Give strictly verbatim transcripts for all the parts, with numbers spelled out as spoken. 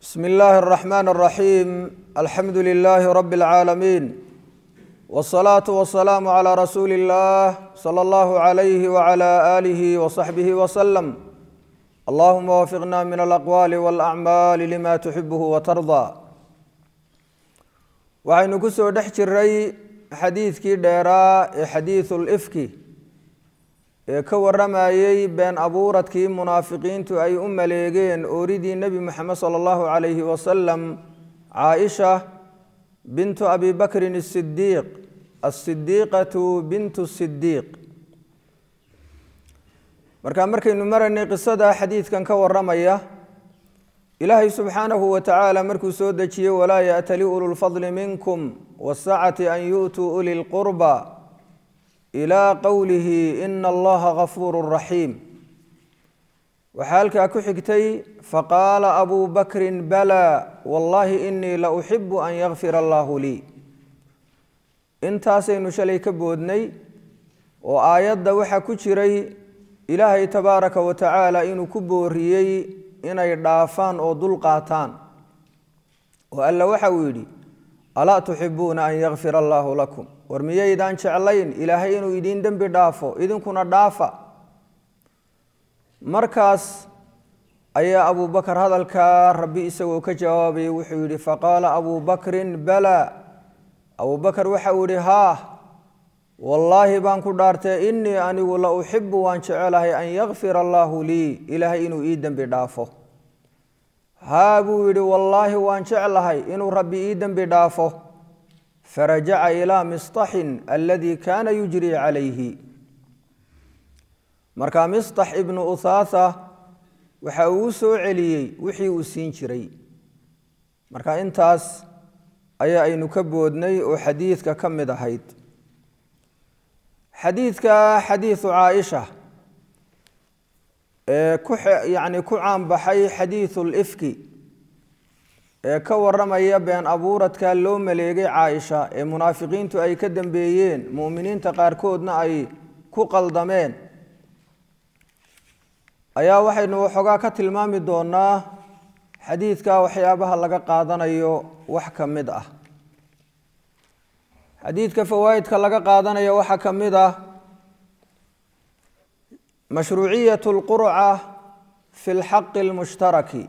بسم الله الرحمن الرحيم الحمد لله رب العالمين والصلاة والسلام على رسول الله صلى الله عليه وعلى آله وصحبه وسلم اللهم وفقنا من الأقوال والأعمال لما تحبه وترضى وعين كسو دحج الري حديث كي ديراء حديث الإفك كورمايي بين أبورتكي منافقين تو أي أم ليجين أريدي النبي محمد صلى الله عليه وسلم عائشة بنت أبي بكر الصديق الصديقة بنت الصديق مركا مركا نمرني قصة حديث كان كورمايا إلهي سبحانه وتعالى مركو سودتي ولا يأتلي أولو الفضل منكم والسعة أن يؤتوا أولي القربى إلى قوله إن الله غفور رحيم وحالك أكحكتي فقال أبو بكر بلى والله إني لأحب أن يغفر الله لي انت سينشليك بودني وآيات دوحة كتري إلهي تبارك وتعالى إنو كبوريي إن يدافان أو دلقاتان وألا وحويدي ألا تحبون أن يغفر الله لكم warmiyaydaan jeclayn ilaahay inuu idin dambi dhaafo idinkuna dhaafa markaas ayaa Abu Bakar hadalka Rabbi isagoo ka jawaabay wuxuu yiri faqala Abu Bakr bala Abu Bakar waxa uu yiri ha wallahi baan ku dhaartay inni anigu la uhibbu waan jecelahay an yaghfir Allah li ilaahay inuu ii dambi dhaafo ha buu yiri wallahi waan jecelahay inuu Rabbi ii dambi dhaafo فرجع إلى مصطح الذي كان يجري عليه مركا مصطح ابن أثاثة وحاوسو علي وحي وسين شري مركا انتاس أي أي نكبودني وحديثك كم دهيت حديثك حديث عائشة كح يعني كعام بحي حديث الإفك ka waramaya been abuuradka loo maleegay Aisha ee munaafiqiintu ay ka dambeeyeen muuminiinta qaarkoodna ay ku qaldameen ayaa waxaynu xogaa ka tilmaami doonaa xadiidka waxyaabaha laga qaadanayo wax kamid ah xadiidka fawaidka laga qaadanayo waxa kamid ah mashruuciyatul qur'a fi al-haqq al-mushtaraki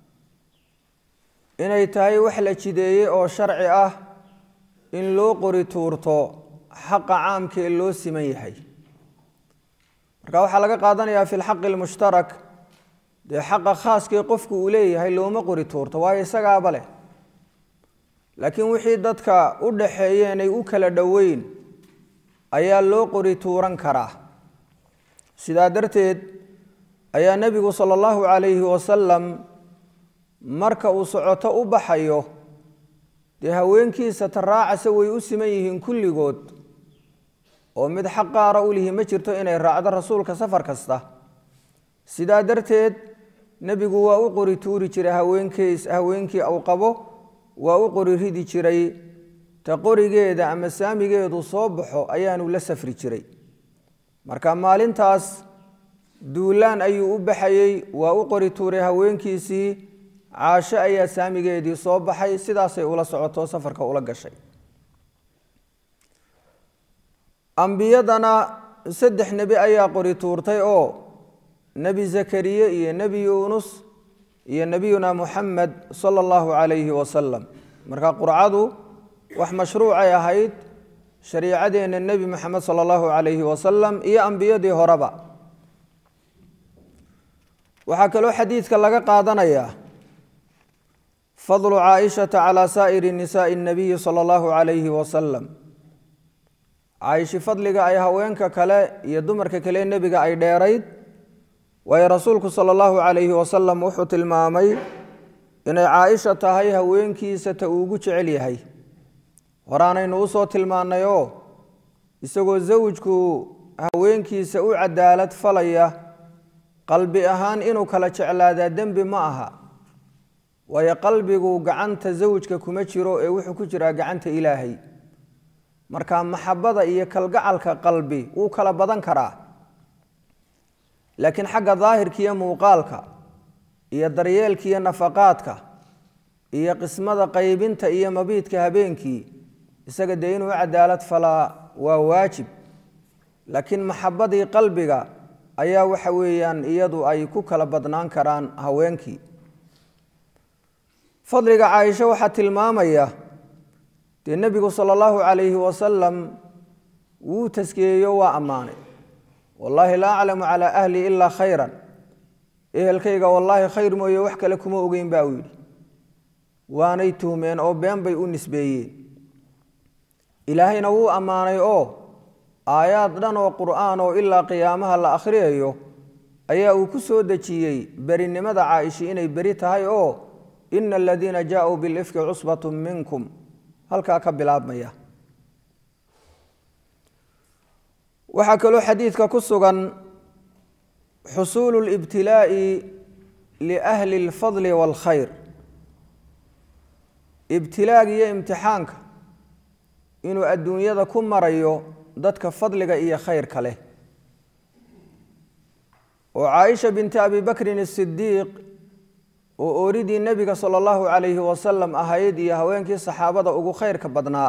inay tahay wax la jideeyay oo sharci ah in loo qori tuurto xaq caamka ee loo siman yahay marka waxa laga qaadanayaa fil xaq al mushtarak de xaq khaaska qofku uu leeyahay looma qori tuurto waa isaga bale laakiin wixii dadka u dhaxeeyeen ay u kala dhaweyn ayaa loo qori tuuran karaa sidaa darteed ayaa nabigu sallallahu alayhi wasallam marka uu socoto u baxayo de haweenkiisa taraacasa way u siman yihiin kulligood oo mid xaqaara u lihi ma jirto inay raacdo rasuulka safar kasta sidaa darteed nabigu waa u qori tuuri jiray haweenkiis haweenkii uu qabo waa u qori ridi jiray ta qorigeeda ama saamigeedu soo baxo ayaanu la safri jiray marka maalintaas duulaan ayuu u baxayay waa u qori tuuray haweenkiisii عاشا أي سامي جدي صوب حي سدا سي ولا صعوتو سفر كولا قشي أنبيادنا سدح نبي أي قري تورتي أو نبي زكريا يا نبي يونس يا نبينا محمد صلى الله عليه وسلم مركا قرعادو وح مشروع يا هيد شريعة دين النبي محمد صلى الله عليه وسلم يا أنبياء دي هربا وحكلو حديث كلاجا قادنا يا فضل عائشة على سائر النساء النبي صلى الله عليه وسلم عائشة فضلك أي هوينك كلا يدمرك كلا النبي أي ديريد ويا رسولك صلى الله عليه وسلم وحط المامي إن عائشة هاي هوينك ستوجج عليها ورانا نوصوت المانا يو يسوق زوجك هوينك سوء عدالة فليا قلبي أهان إنو كلا شعلا دنب معها ويا قلبي قعنت زوجك كمشيرو إيه وحكجرا قعنت إلهي مركان محبة إيه كالقعلك قلبي وكلا بدن كرا لكن حق ظاهر كي موقالك إيه دريال كي نفقاتك iyo qismada qaybinta iyo mabiidka habeenkii isaga dee inuu cadaalad falaa waa waajib laakiin maxabadii qalbiga ayaa waxa weeyaan iyadu ay ku kala badnaan karaan haweenkii fadliga caaisha waxaa tilmaamaya dee nebigu sala allahu calayhi wasalam wuu taskiyeeyo waa ammaanay wallaahi laa aclamu calaa ahli ilaa khayran ehelkayga wallaahi khayr mooye wax kale kuma ogeyn baa uu yidhi waanay tuhmeen oo been bay u nisbeeyeen ilaahayna wuu ammaanay oo aayaad dhan oo qur'aan oo ilaa qiyaamaha la akhriyayo ayaa uu ku soo dejiyey berinimada caaisha inay beri tahay oo ina aladiina jaauu bilifki cusbatu minkum halkaa ka bilaabmaya waxaa kaloo xadiidka ku sugan xusuulu libtilaa'i liahli alfadli waalkhayr ibtilaaga iyo imtixaanka inuu adduunyada ku marayo dadka fadliga iyo khayrka leh oo caaisha binti abi bakrin asidiiq oo ooridii nebiga sala allahu calayhi wasalam ahayd iyo haweenkii saxaabada ugu khayrka badnaa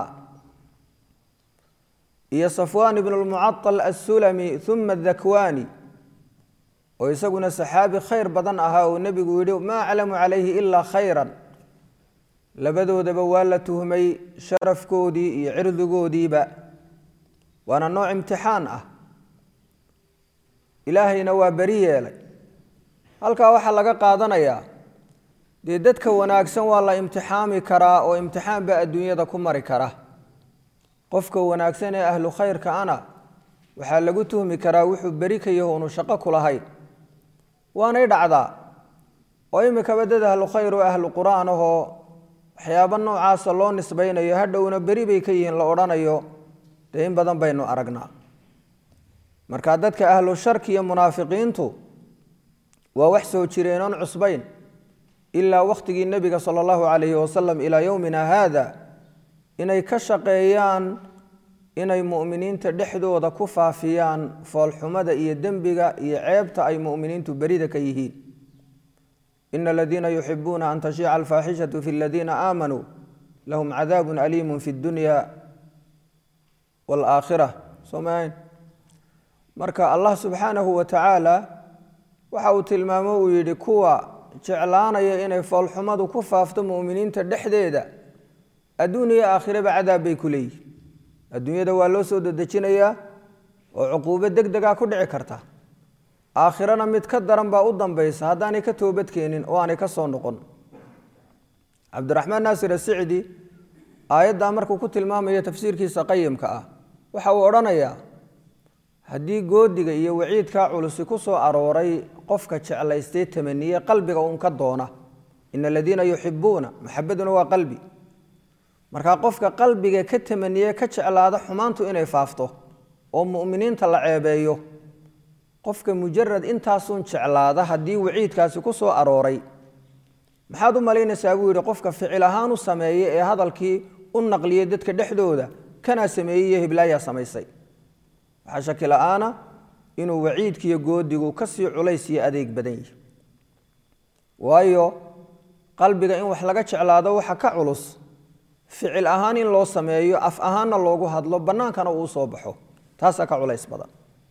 iyo safwaan ibnu lmucatal assulami uma adakwaani oo isaguna saxaabi khayr badan ahaa oo nebigu yidhi maa aclamu calayhi ilaa khayran labadoodaba waa la tuhmay sharafkoodii iyo cirdigoodiiba waana nooc imtixaan ah ilaahayna waa beri yeelay halkaa waxaa laga qaadanayaa dee dadka wanaagsan waa la imtixaami karaa oo imtixaan baa adduunyada ku mari kara qofka wanaagsan ee ahlu khayrka ana waxaa lagu tuhmi karaa wuxuu beri ka yaho unu shaqo ku lahayn waanay dhacdaa oo imikaba dad ahlu khayr oo ahlu qur'aan ahoo waxyaabo noocaasa loo nisbaynayo hadhowna beri bay ka yihiin la odhanayo dee in badan baynu aragnaa marka dadka ahlu sharki iyo munaafiqiintu waa wax soo jireenoon cusbayn ilaa wakhtigii nebiga sala allahu calayhi wasalam ilaa yowmina haada inay ka shaqeeyaan inay mu'miniinta dhexdooda ku faafiyaan foolxumada iyo dembiga iyo ceebta ay mu'miniintu berida ka yihiin ina aladiina yuxibuuna an tashiica alfaaxishatu fi aladiina aamanuu lahum cadaabun aliimun fi dunya waalaakhira somayn marka allah subxaanahu wa tacaala waxa uu tilmaamo uu yidhi kuwa jeclaanaya inay foolxumadu ku faafto mu'miniinta dhexdeeda adduun iyo aakhiraba cadaab bay ku leeyihin adduunyada waa loo soo dedejinayaa oo cuquubo deg degaa ku dhici karta aakhirana mid ka daran baa u dambaysa haddaanay ka toobadkeenin oo aanay ka soo noqon cabdiraxmaan naasir asicdi aayaddaa markuu ku tilmaamayo tafsiirkiisa qayimka ah waxa uu odhanayaa haddii goodiga iyo waciidkaa culusi ku soo arooray qofka jeclaystay tamaniye qalbiga uun ka doona ina aladiina yuxibuuna maxabaduna waa qalbi markaa qofka qalbiga ka tamaniye ka jeclaada xumaantu inay faafto oo mu'miniinta la ceebeeyo qofka mujarad intaasun jeclaada haddii waciidkaasi ku soo arooray maxaad u malaynaysaa buu yidhi qofka ficil ahaan u sameeye ee hadalkii u naqliyey dadka dhexdooda kanaa sameeyey iyo hiblaayaa samaysay waxaa shaki la-aana inuu waciidkiiyo goodigu kasii culays iyo adeeg badan yihi waayo qalbiga in wax laga jeclaado waxa ka culus ficil ahaan in loo sameeyo af ahaanna loogu hadlo bannaankana uu soo baxo taasaa ka culays badan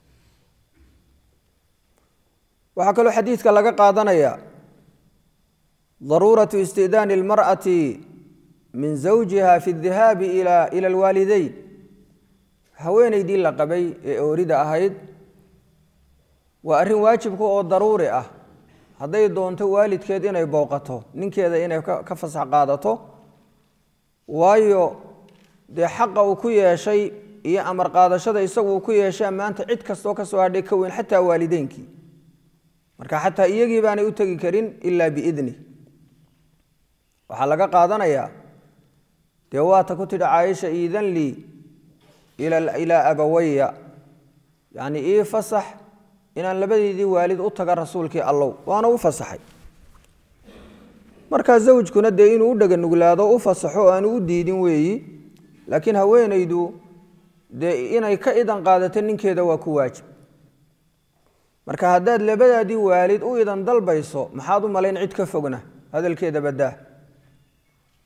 waxaa kaloo xadiidka laga qaadanaya daruuratu istidaani almar'ati min zawjiha fi adihaabi ila ila alwaalideyn haweenaydii la qabay ee oorida ahayd waa arrin waajibka oo daruuri ah hadday doonto waalidkeed inay booqato ninkeeda inay ka fasax qaadato waayo dee xaqa uu ku yeeshay iyo amar qaadashada isagu uu ku yeeshaa maanta cid kastoo ka soo hadhay ka weyn xataa waalideynkii marka xataa iyagii baanay u tegi karin ilaa biidni waxaa laga qaadanayaa dee waata ku tidhi caaisha iidan lii ilaa abawaya yacni ii fasax inaan labadeydii waalid u taga rasuulkii allow waana u fasaxay markaa zawjkuna dee inuu u dhaganuglaado u fasaxo aanu u diidin weeyi laakiin haweenaydu dee inay ka idan qaadato ninkeeda waa ku waajib marka haddaad labadaadii waalid u idan dalbayso maxaad u malayn cid ka fogna hadalkeeda badaa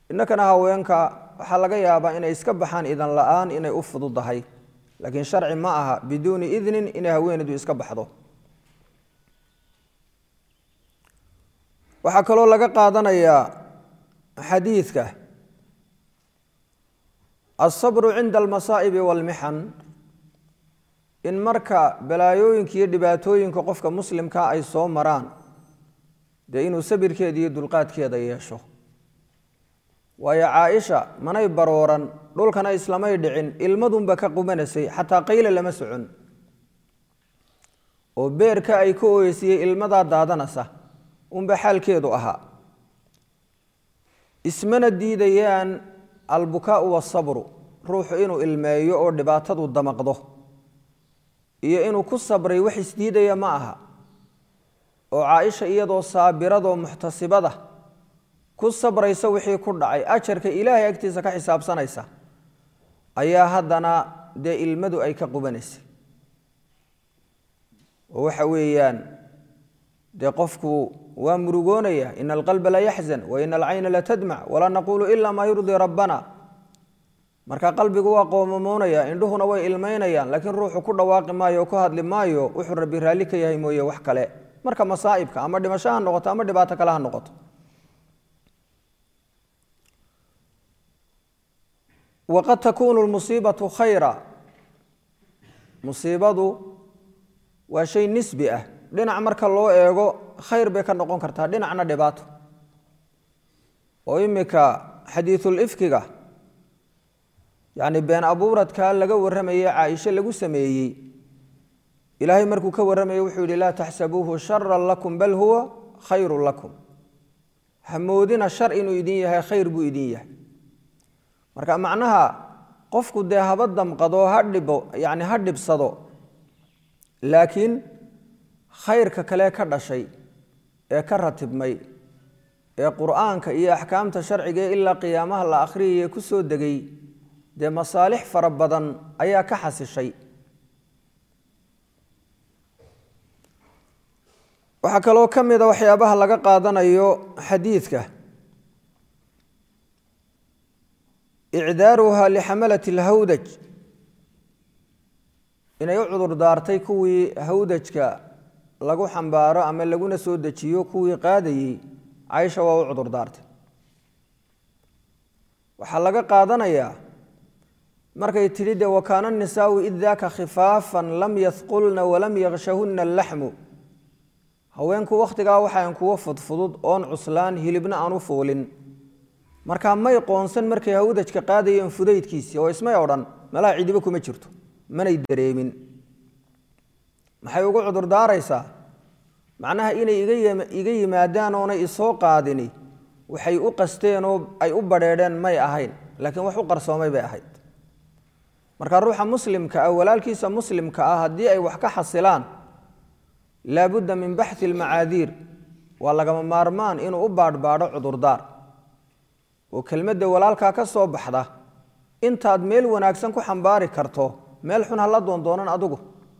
innakana haweenka waxaa laga yaabaa inay iska baxaan idan la'aan inay u fududahay laakiin sharci ma aha biduuni idnin inay haweeneedu iska baxdo. waxaa kaloo laga qaadanayaa xadiidka alsabru cinda almasaa'ibi waalmixan, in marka balaayooyinka iyo dhibaatooyinka qofka muslimkaa ay soo maraan dee inuu sabirkeeda iyo dulqaadkeeda yeesho. waayo caaisha manay barooran, dhulkana islamay dhicin, ilmadunba ka qubanaysay, xataa qayle lama socon, oo beerka ay ka ooyeysiyey ilmadaa daadanaysa unba xaalkeedu ahaa. ismana diidayaan albukaau waasabru, ruuxu inuu ilmeeyo oo dhibaatadu damaqdo iyo inuu ku sabray wax isdiidaya ma aha. oo caaisha iyadoo saabiradoo muxtasibada ku sabraysa wixii ku dhacay, ajarka ilaahay agtiisa ka xisaabsanaysa, ayaa haddana dee ilmadu ay ka qubanaysay. oo waxa weeyaan dee qofku waa murugoonaya, ina alqalba la yaxzan wa ina alcayna la tadmac walaa naquulu ila maa yurdii rabbana. marka qalbigu waa qoomamoonaya, indhuhuna way ilmaynayaan, laakiin ruuxu ku dhawaaqi maayo oo ku hadli maayo wuxuu rabbi raalli ka yahay mooye wax kale. marka masaa'ibka ama dhimasho ha noqoto ama dhibaato kale ha noqoto. waqad takuunu lmusiibatu khayra, musiibadu waa shay nisbi ah, dhinac marka loo eego khayr bay ka noqon kartaa, dhinacna dhibaato. oo imika xadiisul ifkiga yacni been abuuradka laga warramayey caaisho lagu sameeyey, ilaahay markuu ka warramayey wuxuu yidhi laa taxsabuuhu sharan lakum bal huwa khayrun lakum, hamoodina shar inuu idin yahay, khayr buu idin yahay. marka macnaha qofku dee haba damqado ha dhibo yacni ha dhibsado, laakiin khayrka kale ka dhashay ee ka ratibmay ee qur'aanka iyo axkaamta sharciga ee ilaa qiyaamaha la akhriyaya ku soo degay dee masaalix fara badan ayaa ka xasishay. waxaa kaloo ka mid a waxyaabaha laga qaadanayo xadiidka icdaaruha lixamalati alhawdaj, inay u cudur daartay kuwii hawdajka lagu xambaaro ama laguna soo dejiyo kuwii qaadayey, caaisha waa u cudur daartay. waxaa laga qaadanayaa markay tidhi de wakaana annisaau id daaka khifaafan lam yahqulna walam yakshahunna allaxmu, haweenku wakhtigaa waxaan kuwa fudfudud oon cuslaan, hilibna aan u fuulin. markaa may qoonsan markay hawdajka qaadayeen fudaydkiisii, oo ismay odhan malaha cidiba kuma jirto, manay dareemin. maxay ugu cudur daaraysaa? macnaha inay iga yimaadaan oonay isoo qaadini waxay u qasteen oo ay u badheedheen may ahayn, laakiin wax u qarsoomay bay ahayd. marka ruuxa muslimka ah walaalkiisa muslimka ah haddii ay wax ka xasilaan, laabudda min baxthi almacaadiir, waa lagama maarmaan inuu u baadhbaadho cudurdaar. oo kelmadda walaalkaa ka soo baxda intaad meel wanaagsan ku xambaari karto, meel xun hala doondoonan adigu.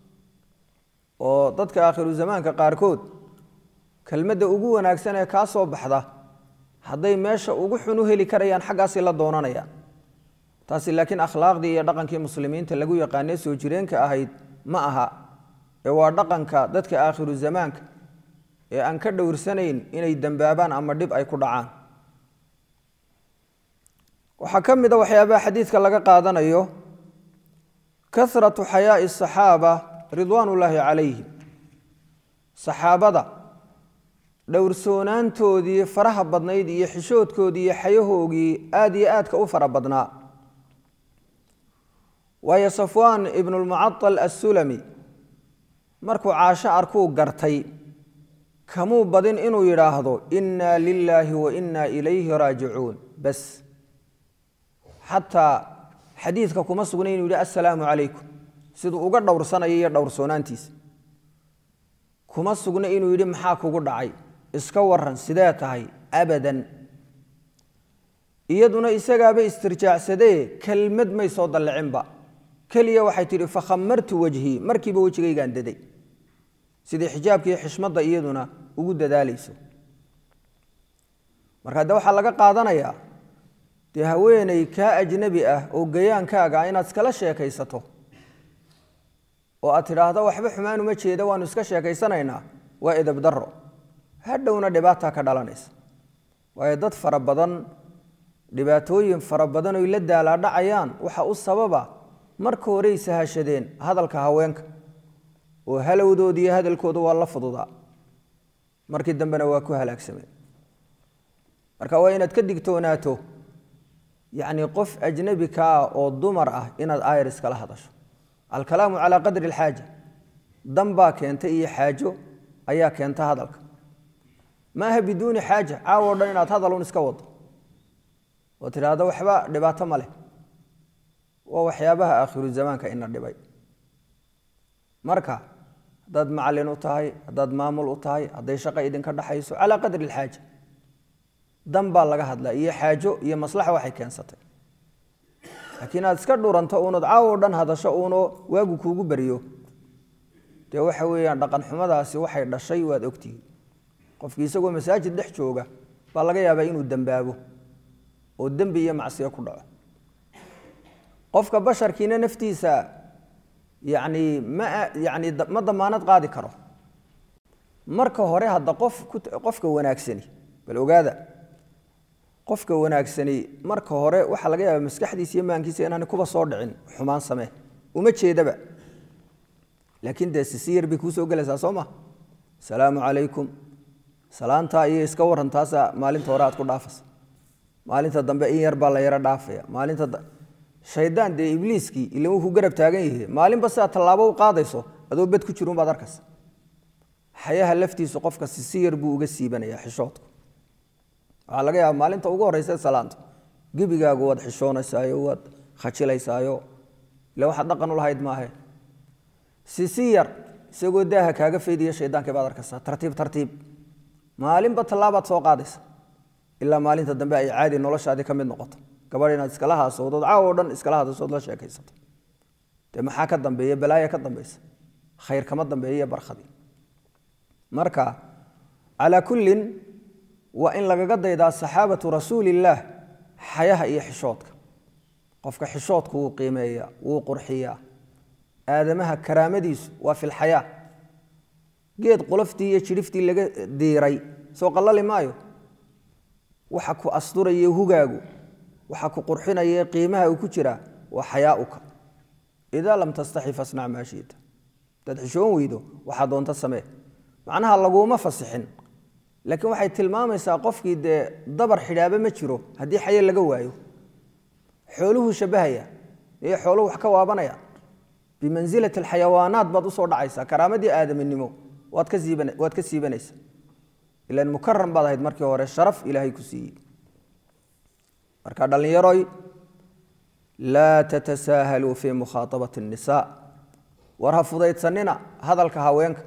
oo dadka aakhiru zamaanka qaarkood kelmadda ugu wanaagsan ee kaa soo baxda hadday meesha ugu xun u heli karayaan xaggaasi la doonanayaan. taasi laakiin akhlaaqdii iyo dhaqankii muslimiinta lagu yaqaanee soo jireenka ahayd ma aha, ee waa dhaqanka dadka aakhiru zamaanka ee aan ka dhowrsanayn inay dembaabaan ama dhib ay ku dhacaan. waxaa ka mid a waxyaabaha xadiidka laga qaadanayo kasratu xayaa'i asaxaaba ridwaan ullaahi calayhim, saxaabada dhowrsoonaantoodii faraha badnayd iyo xishoodkoodii iyo xayahoogii aada iyo aadka u fara badnaa. waayo safwaan ibnulmucatal assulami markuu caasho arkuu gartay, kamuu badin inuu yidhaahdo innaa lilaahi wa innaa ilayhi raajicuun bas, xataa xadiidka kuma sugna inuu yidhi assalaamu calaykum, siduu uga dhowrsanayo iyo dhowrsoonaantiisa. kuma sugna inuu yidhi maxaa kugu dhacay, iska waran, sidee tahay, abadan. iyaduna isagaaba istirjaacsadee kelmad may soo dallicinba, keliya waxay tidhi fakhamartu wajhii, markiiba wejigaygaan daday, sidii xijaabkiiyo xishmadda iyaduna ugu dadaalayso. marka de waxaa laga qaadanayaa dee haweeney kaa ajnabi ah oo gayaankaaga inaad iskala sheekaysato oo aad tidhaahdo waxba xumaan uma jeeda waanu iska sheekaysanaynaa waa edab darro hadhowna dhibaataa ka dhalanaysa waayo dad fara badan dhibaatooyin fara badan oy la daalaadhacayaan waxa u sababa marka horey sahashadeen hadalka haweenka oo halowdooda iyo hadalkooda waa la fududaa markii dambena waa ku halaagsameen marka waa inaad ka digtoonaato yacni qof ajnabi ka ah oo dumar ah inaad ayris kala hadasho alkalaamu calaa qadri alxaaja dan baa keenta iyo xaajo ayaa keenta hadalka maaha biduuni xaaja caawo dhan inaad hadalun iska wado oo tidhaahdo waxba dhibaato ma leh waa waxyaabaha aakhiru zamaanka ina dhibay marka haddaad macallin u tahay haddaad maamul u tahay hadday shaqo idinka dhaxayso calaa qadri alxaaja dan baa laga hadlaa iyo xaajo iyo maslaxa waxay keensatay laakiin aad iska dhuranto uunad caawo dhan hadasho uuno waagu kuugu beriyo dee waxa weeyaan dhaqan xumadaasi waxay dhashay waad ogtihiin qofkii isagoo masaajid dhex jooga baa laga yaabaa inuu dembaabo oo dembi iyo macsiyo ku dhaco qofka basharkiina naftiisa yacni ma yacni ma damaanad qaadi karo marka hore hadda qof qofka wanaagsani bal ogaada qofka wanaagsani marka hore waxa laga yaabaa maskaxdiisa iyo maankiisa inaan kuba soo dhicin xumaan samee uma jeedaba laakiin dee si yar bay kuu soo galaysaa soo ma salaamu calaykum salaanta iyo iska warantaasa maalinta hore aad ku dhaafaysa maalinta dambe in yar baa la yara dhaafaya maalinta shaydaan dee ibliiskii ilaa uu ku garab taagan yahay maalinba sidaa tallaabo u qaadayso adoo bed ku jiruun baad arkaysa xayaha laftiisu qofka si yar buu uga siibanayaa xishoodku waxaa laga yaabaa maalinta ugu horreysa salaanta gebigaagu waad xishoonaysaayo waad khajilaysaayo ila waxaad dhaqan u lahayd maahe si si yar isagoo daaha kaaga faydiya shaydaankii baad arkaysaa tartiib tartiib maalinba tallaabaad soo qaadaysa ilaa maalinta dambe ay caadi noloshaadii ka mid noqoto gabadh inaad iskala haasowdood caawo dhan iskala hadashood la sheekaysato dee maxaa ka dambeeya balaaya ka dambaysa khayr kama dambeeya barkhadii marka calaa kullin waa in lagaga daydaa saxaabatu rasuulillaah xayaha iyo xishoodka qofka xishoodku wuu qiimeeyaa wuu qurxiyaa aadamaha karaamadiisu waa fi lxayaa geed qoloftii iyo jidhiftii laga diiray soo qallali maayo waxa ku asturaya hugaagu waxa ku qurxinaya qiimaha uu ku jira waa xayaauka idaa lam tastaxi fasnac maa shiita dad xishoon weydo waxaa doonta samee macnaha laguma fasixin laakiin waxay tilmaamaysaa qofkii dee dabar xidhaaba ma jiro haddii xaye laga waayo xooluhu shabahaya iyo xooluhu wax ka waabanaya bimansilati alxayawaanaat baad usoo dhacaysaa karaamadii aadaminimo waad ka siiban waad ka siibanaysaa ilaan mukaram baad ahayd markii hore sharaf ilaahay ku siiyey marka dhallinyaroy laa tatasaahaluu fii mukhaatabati الnisaa war ha fudaydsanina hadalka haweenka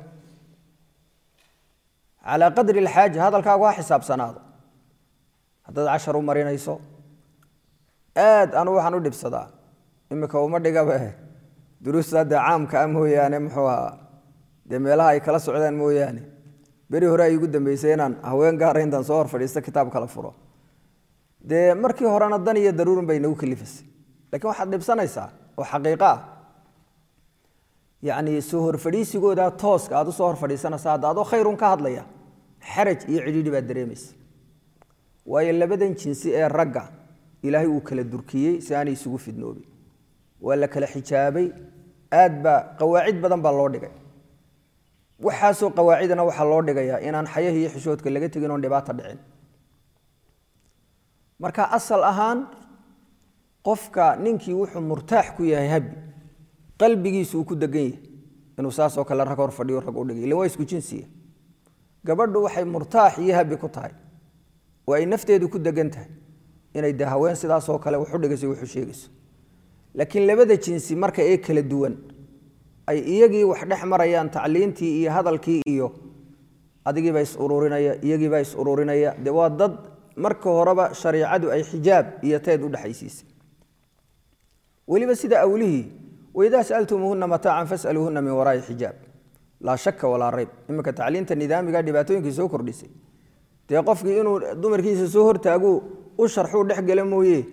calaa qadri alxaaja hadalkaagu ha xisaabsanaado haddaad cashar u marinayso aad anu waxaan u dhibsadaa imika uma dhigaba duruusta dee caamka ah mooyaane muxuu ahaa dee meelaha ay kala socdaan mooyaane beri hore ay igu dambeysay inaan haween gaara intaan soo hor fadhiisto kitaab kala furo dee markii horena dan iyo daruurin bay nagu kalifasay laakiin waxaad dhibsanaysaa oo xaqiiqo ah yacni soo hor fadhiisigooda tooska aad u soo hor fadhiisanaysaa hadda adoo khayrun ka hadlaya xaraj iyo cidhiidhi baad dareemaysa waayo labadan jinsi ee ragga ilaahay uu kala durkiyey si aanay isugu fidnoobin waa la kala xijaabay aad baa qawaacid badan baa loo dhigay waxaasoo qawaacidana waxaa loo dhigayaa inaan xayaha iyo xishoodka laga tegin oon dhibaato dhicin marka asal ahaan qofka ninkii wuxuu murtaax ku yahay habi qalbigiisu uu ku degan yahay inuu saas oo kale rag hor fadhiyo rag u dhigay ilaa waa isku jinsiya gabadhu waxay murtaax iyo habi ku tahay oo ay nafteedu ku degan tahay inay de haween sidaas oo kale wuxu dhigayso wuxu sheegayso laakiin labada jinsi marka ay kala duwan ay iyagii wax dhex marayaan tacliintii iyo hadalkii iyo adigiiba is ururinaya iyagiiba is ururinaya de waa dad marka horeba shariicadu ay xijaab iyo teed u dhaxaysiisay weliba sida awlihii waidaa sa'altumuuhunna mataacan fas'aluuhunna min waraa'i xijaab laa shaka walaa rayb iminka tacliinta nidaamiga dhibaatooyinkii soo kordhisay dee qofkii inuu dumarkiisa soo hortaagu u sharxuu dhex gala mooye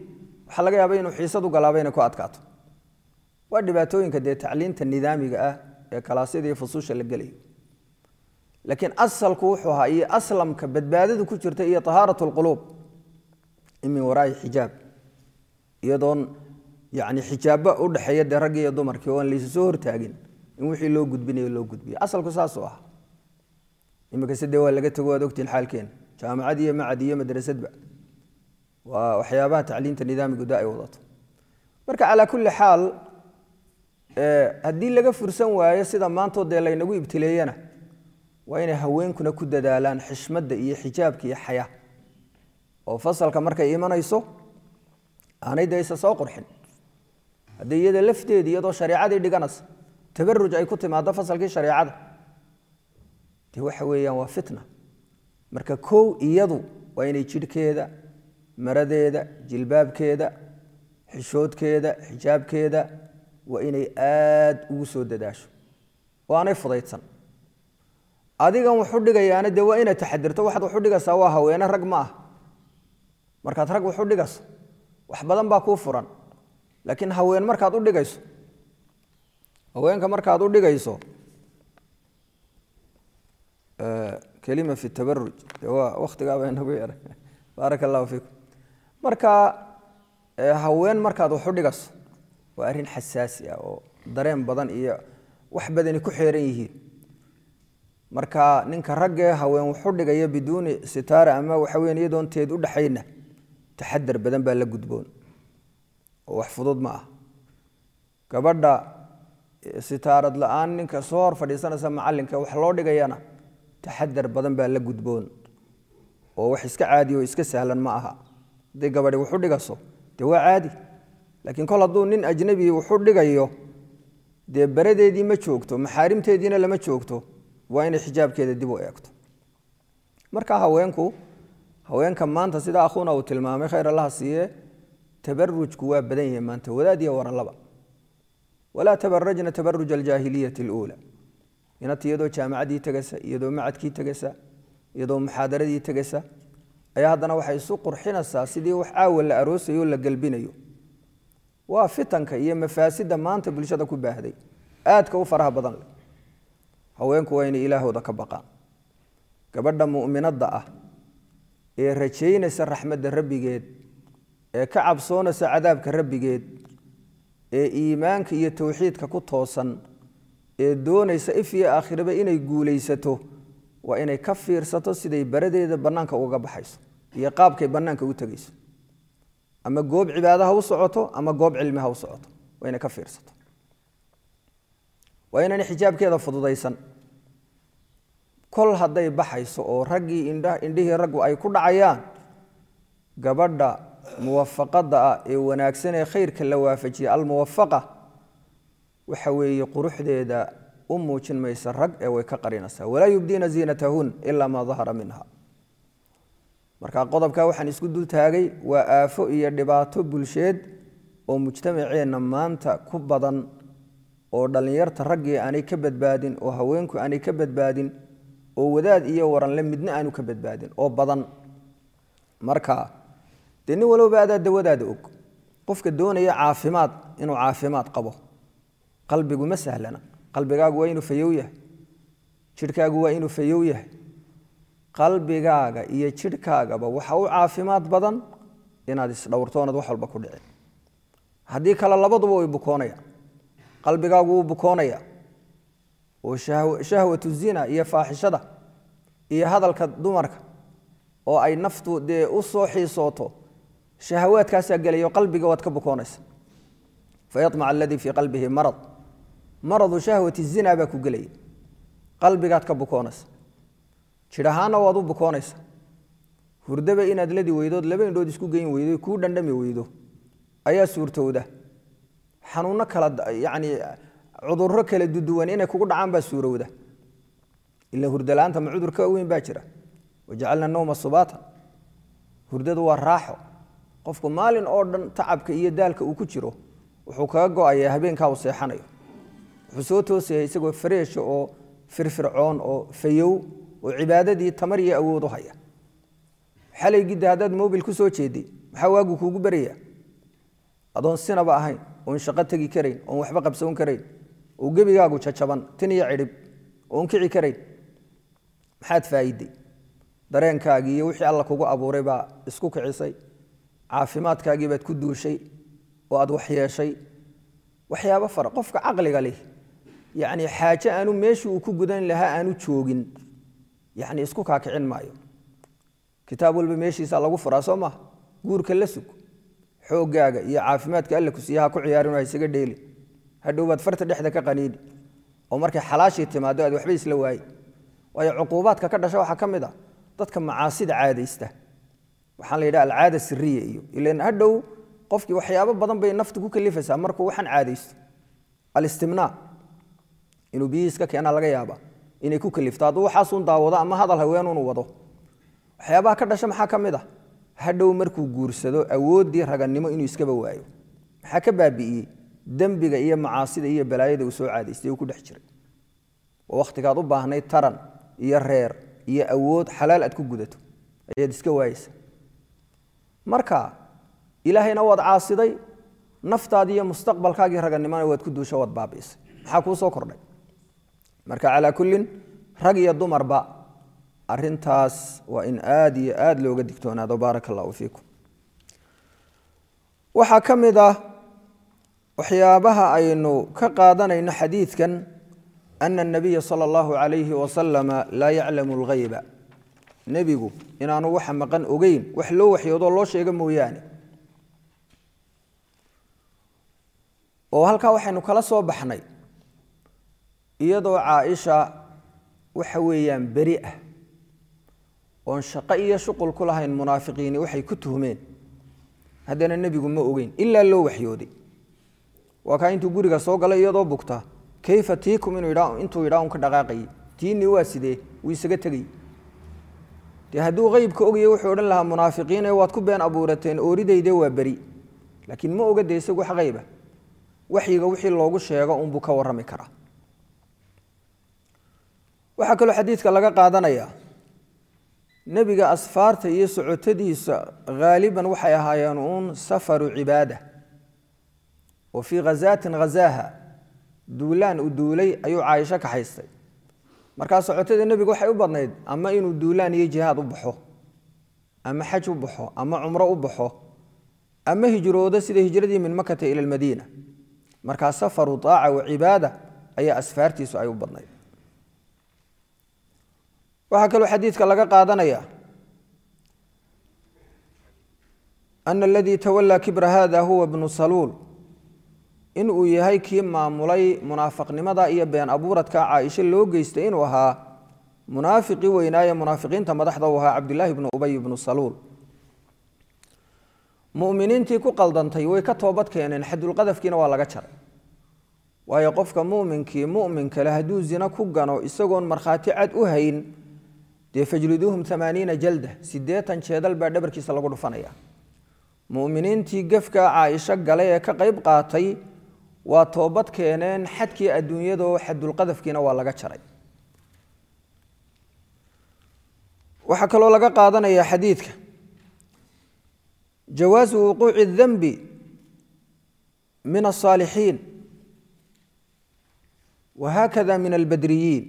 waxa laga yaabaa inuu xiisad u galaabayna ku adkaato waa dhibaatooyinka dee tacliinta nidaamiga ah ee kalaasyada iyo fusuusha la gelayo laakiin asalku wuxuu ahaa iyo aslamka badbaadadu ku jirta iyo tahaaratu lquluub in min waraa'i xijaab iyadoon yani xijaaba u dhexeeya dee raggi iyo dumarkii oo aan laysu soo hortaagin in wixii loo gudbinayo loo gudbiyo asalku saasuu ah imika sidee waa laga tago waad ogtiin xaalkeen jaamacad iyo macad iyo madrasadba waa waxyaabaha tacliinta nidaamigu daa ay wadato marka calaa kulli xaal haddii laga fursan waayo sida maantoo dee laynagu ibtileeyana waa inay haweenkuna ku dadaalaan xishmadda iyo xijaabka iyo xayaa oo fasalka markay imanayso aanay dee isa soo qurxin haddii iyada lafteedii iyadoo shareecadii dhiganaysa tabaruj ay ku timaado fasalkii shareecada dee waxa weeyaan waa fitna marka kow iyadu waa inay jidhkeeda maradeeda jilbaabkeeda xishoodkeeda xijaabkeeda waa inay aad ugu soo dadaasho oo aanay fudaydsan adigan wuxu dhigayaana dee waa inaad taxadirto waxaad wuxu dhigaysaa waa haweene rag ma ah markaad rag wuxu dhigayso wax badan baa kuu furan laakiin haween markaad u dhigayso haweenka markaad u dhigayso kelima fi tabaruj waa waqtigaaba inagu yeeray baaraka allahu fiikum marka haween markaad wuxu dhigayso waa arrin xasaasi ah oo dareen badan iyo wax badani ku xeeran yihiin marka ninka raggee haween wuxu dhigaya biduuni sitaara ama waxa weyn iyadoon teed u dhaxayna taxadar badan baa la gudboon oo wax fudud ma ah gabadha sitaarad la'aan ninka soo hor fadhiisanaysa macallinka wax loo dhigayana taxadar badan baa la gudboon oo wax iska caadi oo iska sahlan ma aha haddii gabadhi wuxu dhigaso dee waa caadi laakiin kol hadduu nin ajnabi wuxu dhigayo dee baradeedii ma joogto maxaarimteediina lama joogto waa inay xijaabkeeda dib u eegto marka haweenku haweenka maanta sida akhuuna uu tilmaamay khayr allaha siiye tabarujku waa badan yahay maanta wadaad iyo waran laba walaa tabarajna tabaruj aljaahiliyati اluula inat iyadoo jaamacadii tegaysa iyadoo macadkii tegaysa iyadoo muxaadaradii tegaysa ayaa haddana waxay isu qurxinaysaa sidii wax caawa la aroosayo la galbinayo waa fitanka iyo mafaasida maanta bulshada ku baahday aadka u faraha badan leh haweenku waa inay ilaahooda ka baqaan gabadha mu'minadda ah ee rajaynaysa raxmadda rabbigeed ee ka cabsoonaysa cadaabka rabbigeed ee iimaanka iyo towxiidka ku toosan ee doonaysa if iyo aakhiraba inay guulaysato waa inay ka fiirsato siday baradeeda bannaanka uga baxayso iyo qaabkay bannaanka u tegayso ama goob cibaado ha u socoto ama goob cilmi ha u socoto waa inay ka fiirsato waa inaan xijaabkeeda fududaysan kol hadday baxayso oo raggii indhihii raggu ay ku dhacayaan gabadha muwafaqada ah ee wanaagsan ee khayrka la waafajiyay almuwafaqa waxa weeye quruxdeeda u muujin maysa rag ee way ka qarinaysaa walaa yubdiina ziinatahun ilaa maa dahara minha marka qodobka waxaan isku dul taagay waa aafo iyo dhibaato bulsheed oo mujtamaceenna maanta ku badan oo dhalinyarta raggii aanay ka badbaadin oo haweenku aanay ka badbaadin oo wadaad iyo waranle midna aanu ka badbaadin oo badan marka dee nin walowba adaa dawadaada og qofka doonaya caafimaad inuu caafimaad qabo qalbigu ma sahlana qalbigaagu waa inuu fayow yahay jidhkaagu waa inuu fayow yahay qalbigaaga iyo jidhkaagaba waxa u caafimaad badan inaad isdhowrtoonad wax walba ku dhicin haddii kale labaduba way bukoonayaan qalbigaagu wuu bukoonaya oo shahwatu zina iyo faaxishada iyo hadalka dumarka oo ay naftu dee u soo xiisooto shahawaadkaasaa gelayo qalbiga waad ka bukoonaysa fayamac aladii fii qalbihi marad maradu shahwati zina baa ku gelaya qalbigaad ka bukoonaysa jir ahaana waad u bukoonaysa hurdaba inaad ladi weydood laba indhood isku geyn weydo kuu dhandhami weydo ayaa suurtowda xanuuno kala yani cudurro kala duduwan inay kugu dhacaan baa suurowda ila hurdalaanta ma cudur ka weyn baa jira wajacalna nawma subaata hurdadu waa raaxo qofku maalin oo dhan tacabka iyo daalka uu ku jiro wuxuu kaga go'ayaa habeenkaa uu seexanayo wuxuu soo toosaya isagoo fareesho oo firfircoon oo fayow oo cibaadadii tamar iyo awood u haya xalay gidda haddaad mobil ku soo jeeday maxaa waagu kuugu baraya adoon sinaba ahayn oon shaqo tagi karayn oon waxba qabsoon karayn oo gebigaagu jajaban tin iyo cidhib oon kici karayn maxaad faa'iiday dareenkaagii iyo wixii alla kugu abuuray baa isku kicisay caafimaadkaagii baad ku duushay oo aad wax yeeshay waxyaabo fara qofka caqliga leh yacni xaaje aanu meeshii uu ku gudan lahaa aanu joogin yacni isku kaakicin maayo kitaab walba meeshiisa lagu furaa soo maaha guurka la sug xooggaaga iyo caafimaadka alla ku siiyaha ku ciyaarin waa isaga dheeli hadhow baad farta dhexda ka qaniini oo markay xalaashii timaado aad waxba isla waaye waayo cuquubaadka ka dhasha waxaa ka mid ah dadka macaasida caadaysta waxaan la yidhaha alcaada siriya iyo ilan hadhow qofkii waxyaabo badan bay naftu ku kalifaysaa markuu waxaan caadaysto alistimnaa inuu biyihii iska keenaa laga yaaba inay ku kalifto hadduu waxaasuun daawado ama hadal haweenunu wado waxyaabaha ka dhasha maxaa ka mid ah hadhow markuu guursado awooddii ragannimo inuu iskaba waayo maxaa ka baabi'iyey dembiga iyo macaasida iyo balaayada uu soo caadaystay uu ku dhex jiray oo wakhtigaad u baahnayd taran iyo reer iyo awood xalaal aad ku gudato ayaad iska waayeysa marka ilaahayna waad caasiday naftaadii iyo mustaqbalkaagii ragannimona waad ku duusho waad baabi'isay maxaa kuu soo kordhay marka calaa kullin rag iyo dumarba arrintaas waa in aad iyo aad looga digtoonaado baaraka allahu fiikum waxaa ka mid ah waxyaabaha aynu ka qaadanayno xadiidkan ana الnabiya salى اllahu عalayhi wasalama laa yaclamu اlghayba nebigu inaanu waxa maqan ogeyn wax loo waxyoodoo loo sheego mooyaane oo halkaa waxaynu kala soo baxnay iyadoo caaisha waxa weeyaan beri ah oon shaqo iyo shuqul ku lahayn munaafiqiini waxay ku tuhmeen haddana nebigu ma ogeyn ilaa loo waxyooday waa kaa intuu guriga soo galay iyadoo bugta kayfa tiikum intuu yidhaa un ka dhaqaaqayay tiinni waa sidee wuu isaga tegay dee hadduu qeybka ogaya wuxuu odhan lahaa munaafiqiine waad ku been abuurateen ooridaydee waa beri laakiin ma oga dee isagu wax qayba waxyiga wixii loogu sheego unbuu ka warrami karaa waxaa kaloo xadiidka laga qaadanayaa nebiga asfaarta iyo socotadiisa haaliban waxay ahaayeen uun safaru cibaada oo fii khazaatin khazaaha duulaan uu duulay ayuu caaisho ka haystay markaa socotada nebigu waxay u badnayd ama inuu duulaan iyo jihaad u baxo ama xaj u baxo ama cumro u baxo ama hijroodo sida hijradii min makata ila almadiina markaa safaru taaca wa cibaada ayaa asfaartiisu ay u badnayd waxaa kaloo xadiidka laga qaadanaya ana aladii tawallaa kibra hada huwa bnu saluul inuu yahay kii maamulay munaafiqnimada iyo been abuuradka caaisho loo geystay inuu ahaa munaafiqii weynaaye munaafiqiinta madaxda u ahaa cabdillaahi bnu ubay bnu saluul mu'miniintii ku qaldantay way ka toobad keeneen xadulqadafkiina waa laga jaray waayo qofka mu'minkii mu'min kale hadduu zina ku gano isagoon markhaati cad u hayn dee fajliduuhum amaaniina jalda siddeetan jeedal baa dhabarkiisa lagu dhufanaya mu'miniintii gefka caaisho gale ee ka qayb qaatay waa toobad keeneen xadkii adduunyadoo xadulqadafkiina waa laga jaray waxaa kaloo laga qaadanaya xadiidka jawaasu wuquuci الdanbi min الصaalixiin wahaakada min albadriyiin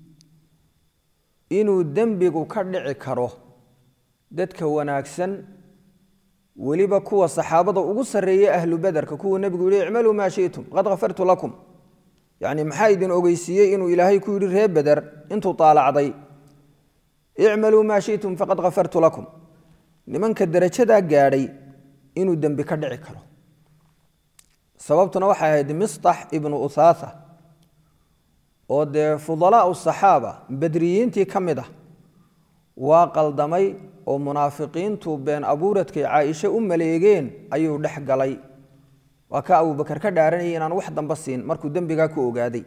inuu dembigu ka dhici karo dadka wanaagsan weliba kuwa saxaabada ugu sarreeyay ahlu badarka kuwa nebigu yihi icmaluu maa shi'tum qad kafartu lakum yacni maxaa idin ogeysiiyey inuu ilaahay ku yidhi reer beder intuu taalacday icmaluu maa shi'tum faqad kafartu lakum nimanka darajadaa gaadhay inuu dembi ka dhici karo sababtuna waxay ahayd mistax ibnu uthaatha oo dee fudalaa'u saxaaba badriyiintii ka mid ah waa qaldamay oo munaafiqiintu been abuuradkay caaisho u maleegeen ayuu dhex galay waa ka abubakar ka dhaaranayay inaan wax damba siin markuu dembigaa ku ogaaday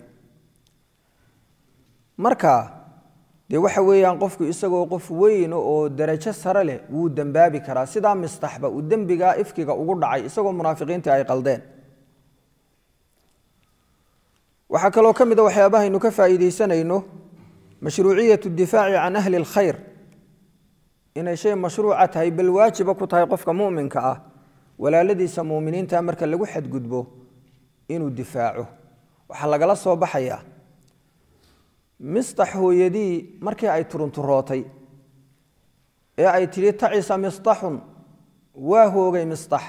marka dee waxa weeyaan qofku isagoo qof weyn oo darajo sare leh wuu dembaabi karaa sidaa mistaxba uu dembigaa ifkiga ugu dhacay isagoo munaafiqiintii ay qaldeen waxaa kaloo ka mid a waxyaabahaynu ka faa'iidaysanayno mashruuciyatu difaaci can ahli alkhayr inay shay mashruuca tahay bal waajiba ku tahay qofka mu'minka ah walaaladiisa muuminiinta marka lagu xadgudbo inuu difaaco waxa lagala soo baxaya mistax hooyadii markii ay turunturootay ee ay tiri tacisa mistaxun waa hoogay mistax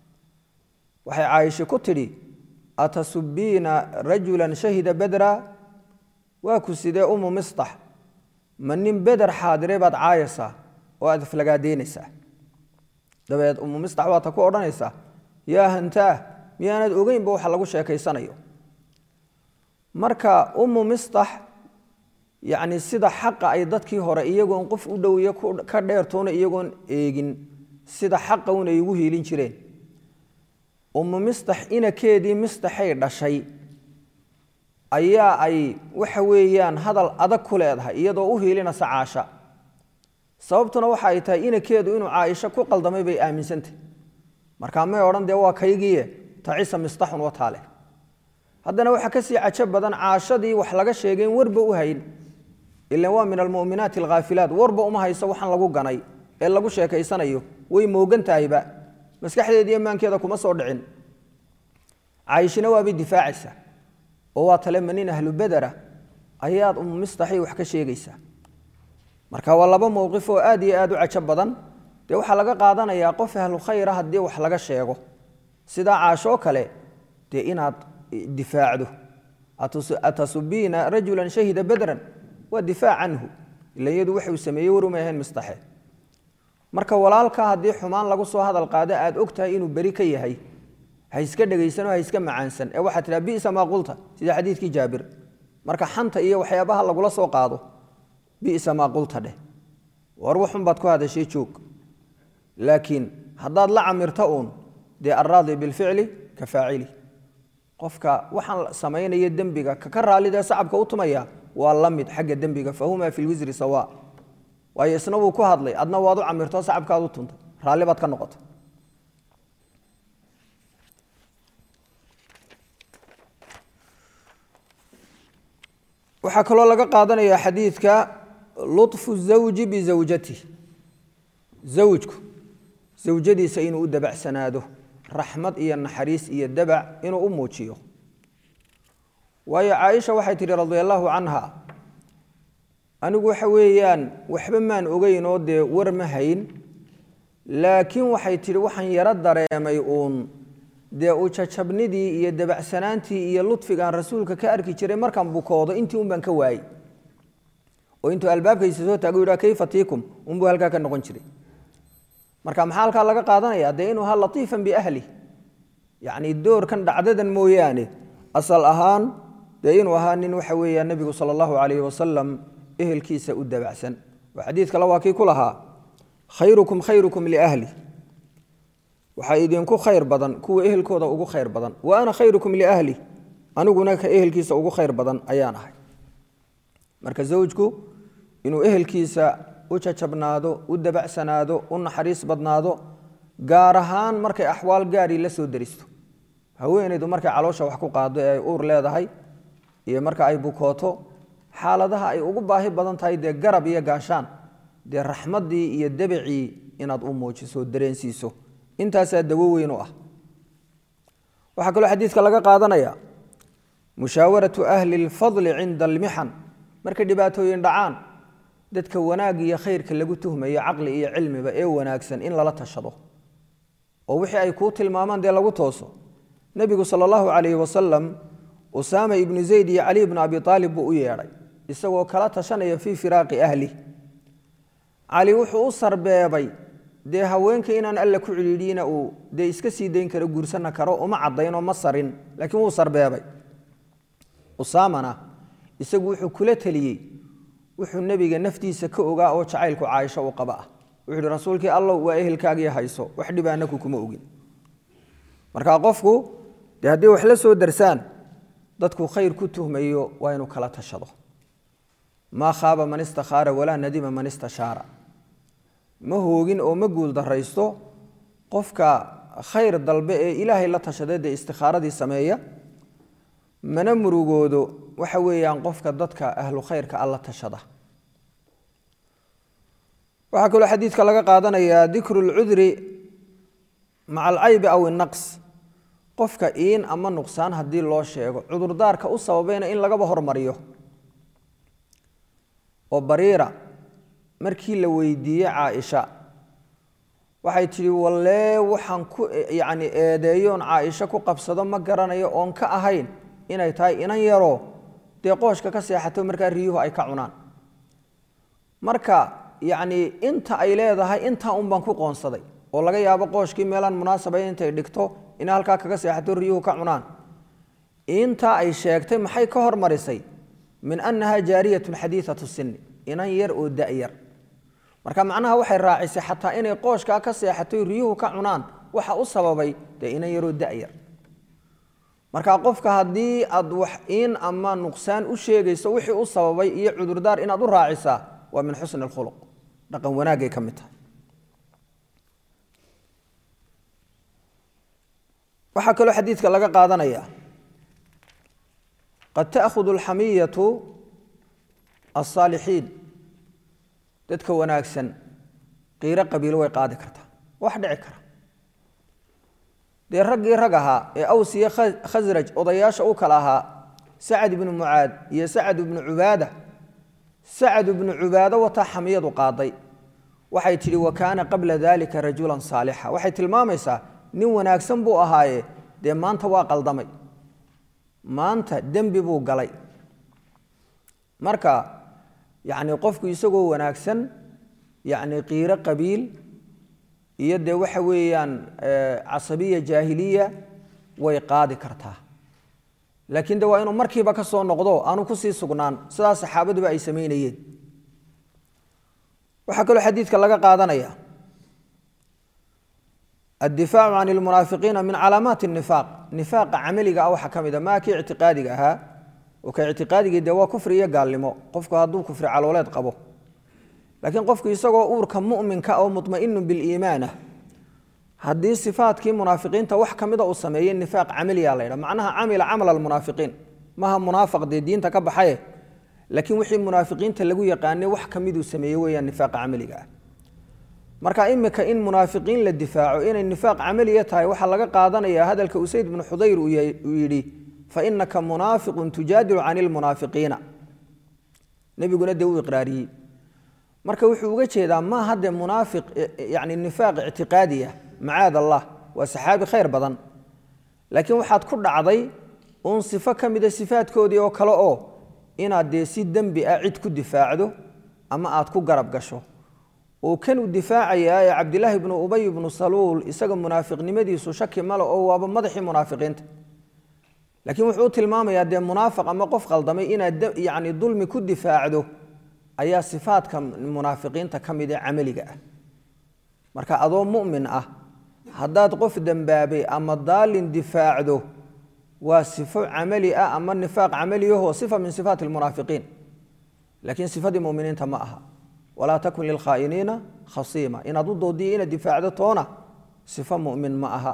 waxay Caaisha ku tiri atasubbiina rajulan shahida badra waa ku sidee umu mistax manin badar xaadire baad caayasa oo aad flagaadeynaysa dabeed umu mistax waa ta ku odhanaysa yaa hantaa miyaanad ogeynba waxa lagu sheekaysanayo marka umu mistax yani sida xaqa ay dadkii hore iyagoon qof u dhowiyo ka dheertoona iyagoon eegin sida xaqa una igu hiilin jireen umu mistax inakeedii mistaxay dhashay ayaa ay waxa weeyaan hadal adag ku leedahay iyadoo u hiilinaysa Caasha sababtuna waxa ay tahay inakeedu inuu Caaisha ku qaldamay bay aaminsantay marka ma oran de waa kaygiye tacisa mistaxun wa taale haddana waxa ka sii cajab badan Caashadii wax laga sheegeen warba u hayn illa waa min almu'minaat alghafilat warba uma hayso waxan lagu ganay ee lagu sheekaysanayo way moogantayba maskaxdeedii iimaankeeda kuma soo dhicin Caaishina waa bi difaacisa oo waa tale manin ahlu badara ayaad um mistaxi wax ka sheegaysa marka waa laba mowqif oo aad iyo aad u cajab badan de waxa laga qaadanayaa qof ahlu khayr ah hadii wax laga sheego sida Caasho kale de inaad difaacdo atasubbiina rajulan shahida badran wa difaac anhu ila yadu wuxuu sameeyay warumayeen mistaxi marka walaalka hadii xumaan lagu soo hadal qaado aad ogtahay inuu bari ka yahay ha iska dhageysano ha iska macaansan ee waxa tira biisa ma qulta sida xadiiskii Jaabir marka xanta iyo waxyaabaha lagu la soo qaado biisa ma qulta dheh war waxun baad ku hadashay joog laakiin haddaad la camirta uun de arraadi bil fi'li ka faa'ili qofka waxaan sameeynaya dambiga ka ka raalida sacabka u tumaya waa la mid xagga dambiga fahuma fil wizri sawa way isna uu ku hadlay adna waad u camirto sacabkaad u tunta raali baad ka noqoto waxa kaloo laga qaadanaya xadiidka lutfu zawji bi zawjatihi zawjku zawjadiisa inuu u dabacsanaado raxmad iyo naxariis iyo dabac inuu u muujiyo waayo Caaisha waxay tiri radiyallahu anha anigu waxa weeyaan waxba maan ogeyn oo de war ma hayn laakiin waxay tiri waxaan yara dareemay uun de u jajabnidii iyo dabacsanaantii iyo lutfiga rasuulka ka arki jiray markan bukoodo intii un baan ka waayay oo intuu albaabkiisa soo taagay uu kayfa tiikum un buu halka ka noqon jiray marka maxaa halka laga qaadanaya de inuu ha latiifan bi ahli yaani door kan dhacdadan mooyaane asal ahaan de inuu ahaa nin waxa weeyaan nabiga sallallahu alayhi wasallam ehelkiisa u dabacsan wa xadiidka la waa kii ku lahaa khayrukum khayrukum li ahli waxa idinku khayr badan kuwa ehelkooda ugu khayr badan wa ana khayrukum li ahli aniguna ka ehelkiisa ugu khayr badan ayaan ahay marka zawjku inuu ehelkiisa u jajabnaado u dabacsanaado u naxariis badnaado gaar ahaan markay axwaal gaari la soo daristo haweeneydu markay caloosha wax ku qaado ee ay uur leedahay iyo marka ay bukooto xaaladaha ay ugu baahi badan tahay de garab iyo gaashaan de raxmadii iyo dabicii inaad u muujiso dareensiiso intaas dawo weyn u ah waxa kale xadiiska laga qaadanaya mushawaratu ahli al-fadl 'inda al-mihan marka dhibaatooyin dhacaan dadka wanaag iyo khayrka lagu tuhmayo aqli iyo cilmiba ee wanaagsan in lala tashado oo wixii ay ku tilmaamaan de lagu tooso nabigu sallallahu alayhi wasallam Usama ibn Zayd iyo Ali ibn Abi Talib buu u yeeray isagoo kala tashanaya fi firaaqi ahli Ali wuxuu u sarbeebay de haweenka inaan alla ku ciliidina uu de iska sii deyn karo guursan karo uma cadayno ma sarin laakiin uu sarbeebay Usamana isagu wuxuu kula taliyay wuxuu nabiga naftiisa ka ogaa oo jacaylku Caaisha u qaba wuxuu rasuulkii Allah waa ehelkaaga hayso wax dhibaana ku kuma ogin marka qofku de hadii wax la soo darsaan dadku khayr ku tuhmayo waa inuu kala tashado ma khaba man istakhara wala nadima man istashara ma hoogin oo ma guul daraysto qofka khayr dalbe ee ilaahay la tashaday istikhaaradi sameeya mana murugoodo waxa weeyaan qofka dadka ahlu khayrka alla tashada waxa kale xadiiska laga qaadanaya dhikrul udri maca alcaybi aw innaqs qofka iin ama nuqsaan haddii loo sheego cudurdaarka u sababayna in lagaba hormariyo oo bariira markii la weydiiyey caaisha waxay tidhi wallee waxaan ku yacni eedeeyoon caaisha ku qabsado ma garanayo oon ka ahayn inay tahay inan yaroo dee qooshka ka seexato markaa riyuhu ay ka cunaan marka yacni inta ay leedahay intaa un baan ku qoonsaday oo laga yaabo qooshkii meelaan munaasabay intay dhigto inay halkaa kaga seexato riyuhu ka cunaan intaa ay sheegtay maxay ka hormarisay min annaha jaariyatun xadiidatu sinni inan yar oo da'yar marka macnaha waxay raacisay xataa inay qooshkaa ka seexatoy riyuhu ka cunaan waxa u sababay dee inan yaroo da'yar marka qofka haddii aad wax in ama nuqsaan u sheegayso wixii u sababay iyo cudurdaar inaad u raacisaa waa min xusni alkhuluq dhaqan wanaagay ka mid tahay waxaa kaloo xadiidka laga qaadanaya qad ta'khudu alxamiyatu alsaalixiin dadka wanaagsan qiiro qabiilo way qaadi kartaa wax dhici kara dee raggii rag ahaa ee aws iyo khasraj odayaasha u kala ahaa sacad ibnu mucaad iyo sacad ibnu cubaada sacad ibnu cubaado wataa xamiyadu qaaday waxay tidhi wa kaana qabla dalika rajulan saalixa waxay tilmaamaysaa nin wanaagsan buu ahaaye dee maanta waa qaldamay maanta dembi buu galay marka yacni qofku isagoo wanaagsan yacni qiiro qabiil iyo dee waxa weeyaan casabiya jaahiliya way qaadi kartaa laakiin de waa inuu markiiba ka soo noqdo aanu kusii sugnaan sidaas saxaabaduba ay samaynayeen waxaa kaloo xadiidka laga qaadanaya addifaacu can ilmunaafiqiina min calaamaati nifaaq nifaaqa camaliga ah waxaa ka mid a maa kii ictiqaadiga ahaa oo ka ictiqaadigii dee waa kufri iyo gaalnimo qofku hadduu kufri calooleed qabo laakiin qofku isagoo uurka mu'minka oo mutma'inu biliimaan ah haddii sifaadkii munaafiqiinta wax ka mida uu sameeyey nifaaq camaliya la ydhaha macnaha camila camala almunaafiqiin maha munaafiq dee diinta ka baxaye laakiin wixii munaafiqiinta lagu yaqaanay wax ka miduu sameeyey weeyaan nifaaqa camaliga ah marka imika in munaafiqiin la difaaco inay nifaaq camaliya tahay waxaa laga qaadanayaa hadalka usayd ibnu xudayr uu yidhi fa inaka munaafiqun tujaadilu cani lmunaafiqiina nebiguna dee uu iqraariyey marka wuxuu uga jeedaa ma hadde munaafiq yani nifaaq ictiqaadi ah macaad allah waa saxaabi khayr badan laakiin waxaad ku dhacday uun sifo ka mida sifaadkoodii oo kale oo inaad dee si dembi ah cid ku difaacdo ama aad ku garab gasho oo kan uu difaacayaa ee cabdilaahi ibnu ubay ibnu saluul isaga munaafiqnimadiisu shaki male oo waaba madaxii munaafiqiinta laakiin wuxuu u tilmaamayaa dee munaafiq ama qof qaldamay inaad yani dulmi ku difaacdo ayaa sifaadka munaafiqiinta ka mid ee camaliga ah marka adoo mu'min ah haddaad qof dembaabay ama daalin difaacdo waa sifo camali ah ama nifaaq camaliyahoo sifa min sifaati almunaafiqiin laakiin sifadii muminiinta ma aha walaa takun lilkhaa'iniina khasiima inaad u doodiyo inaad difaacdo toona sifo mu'min ma aha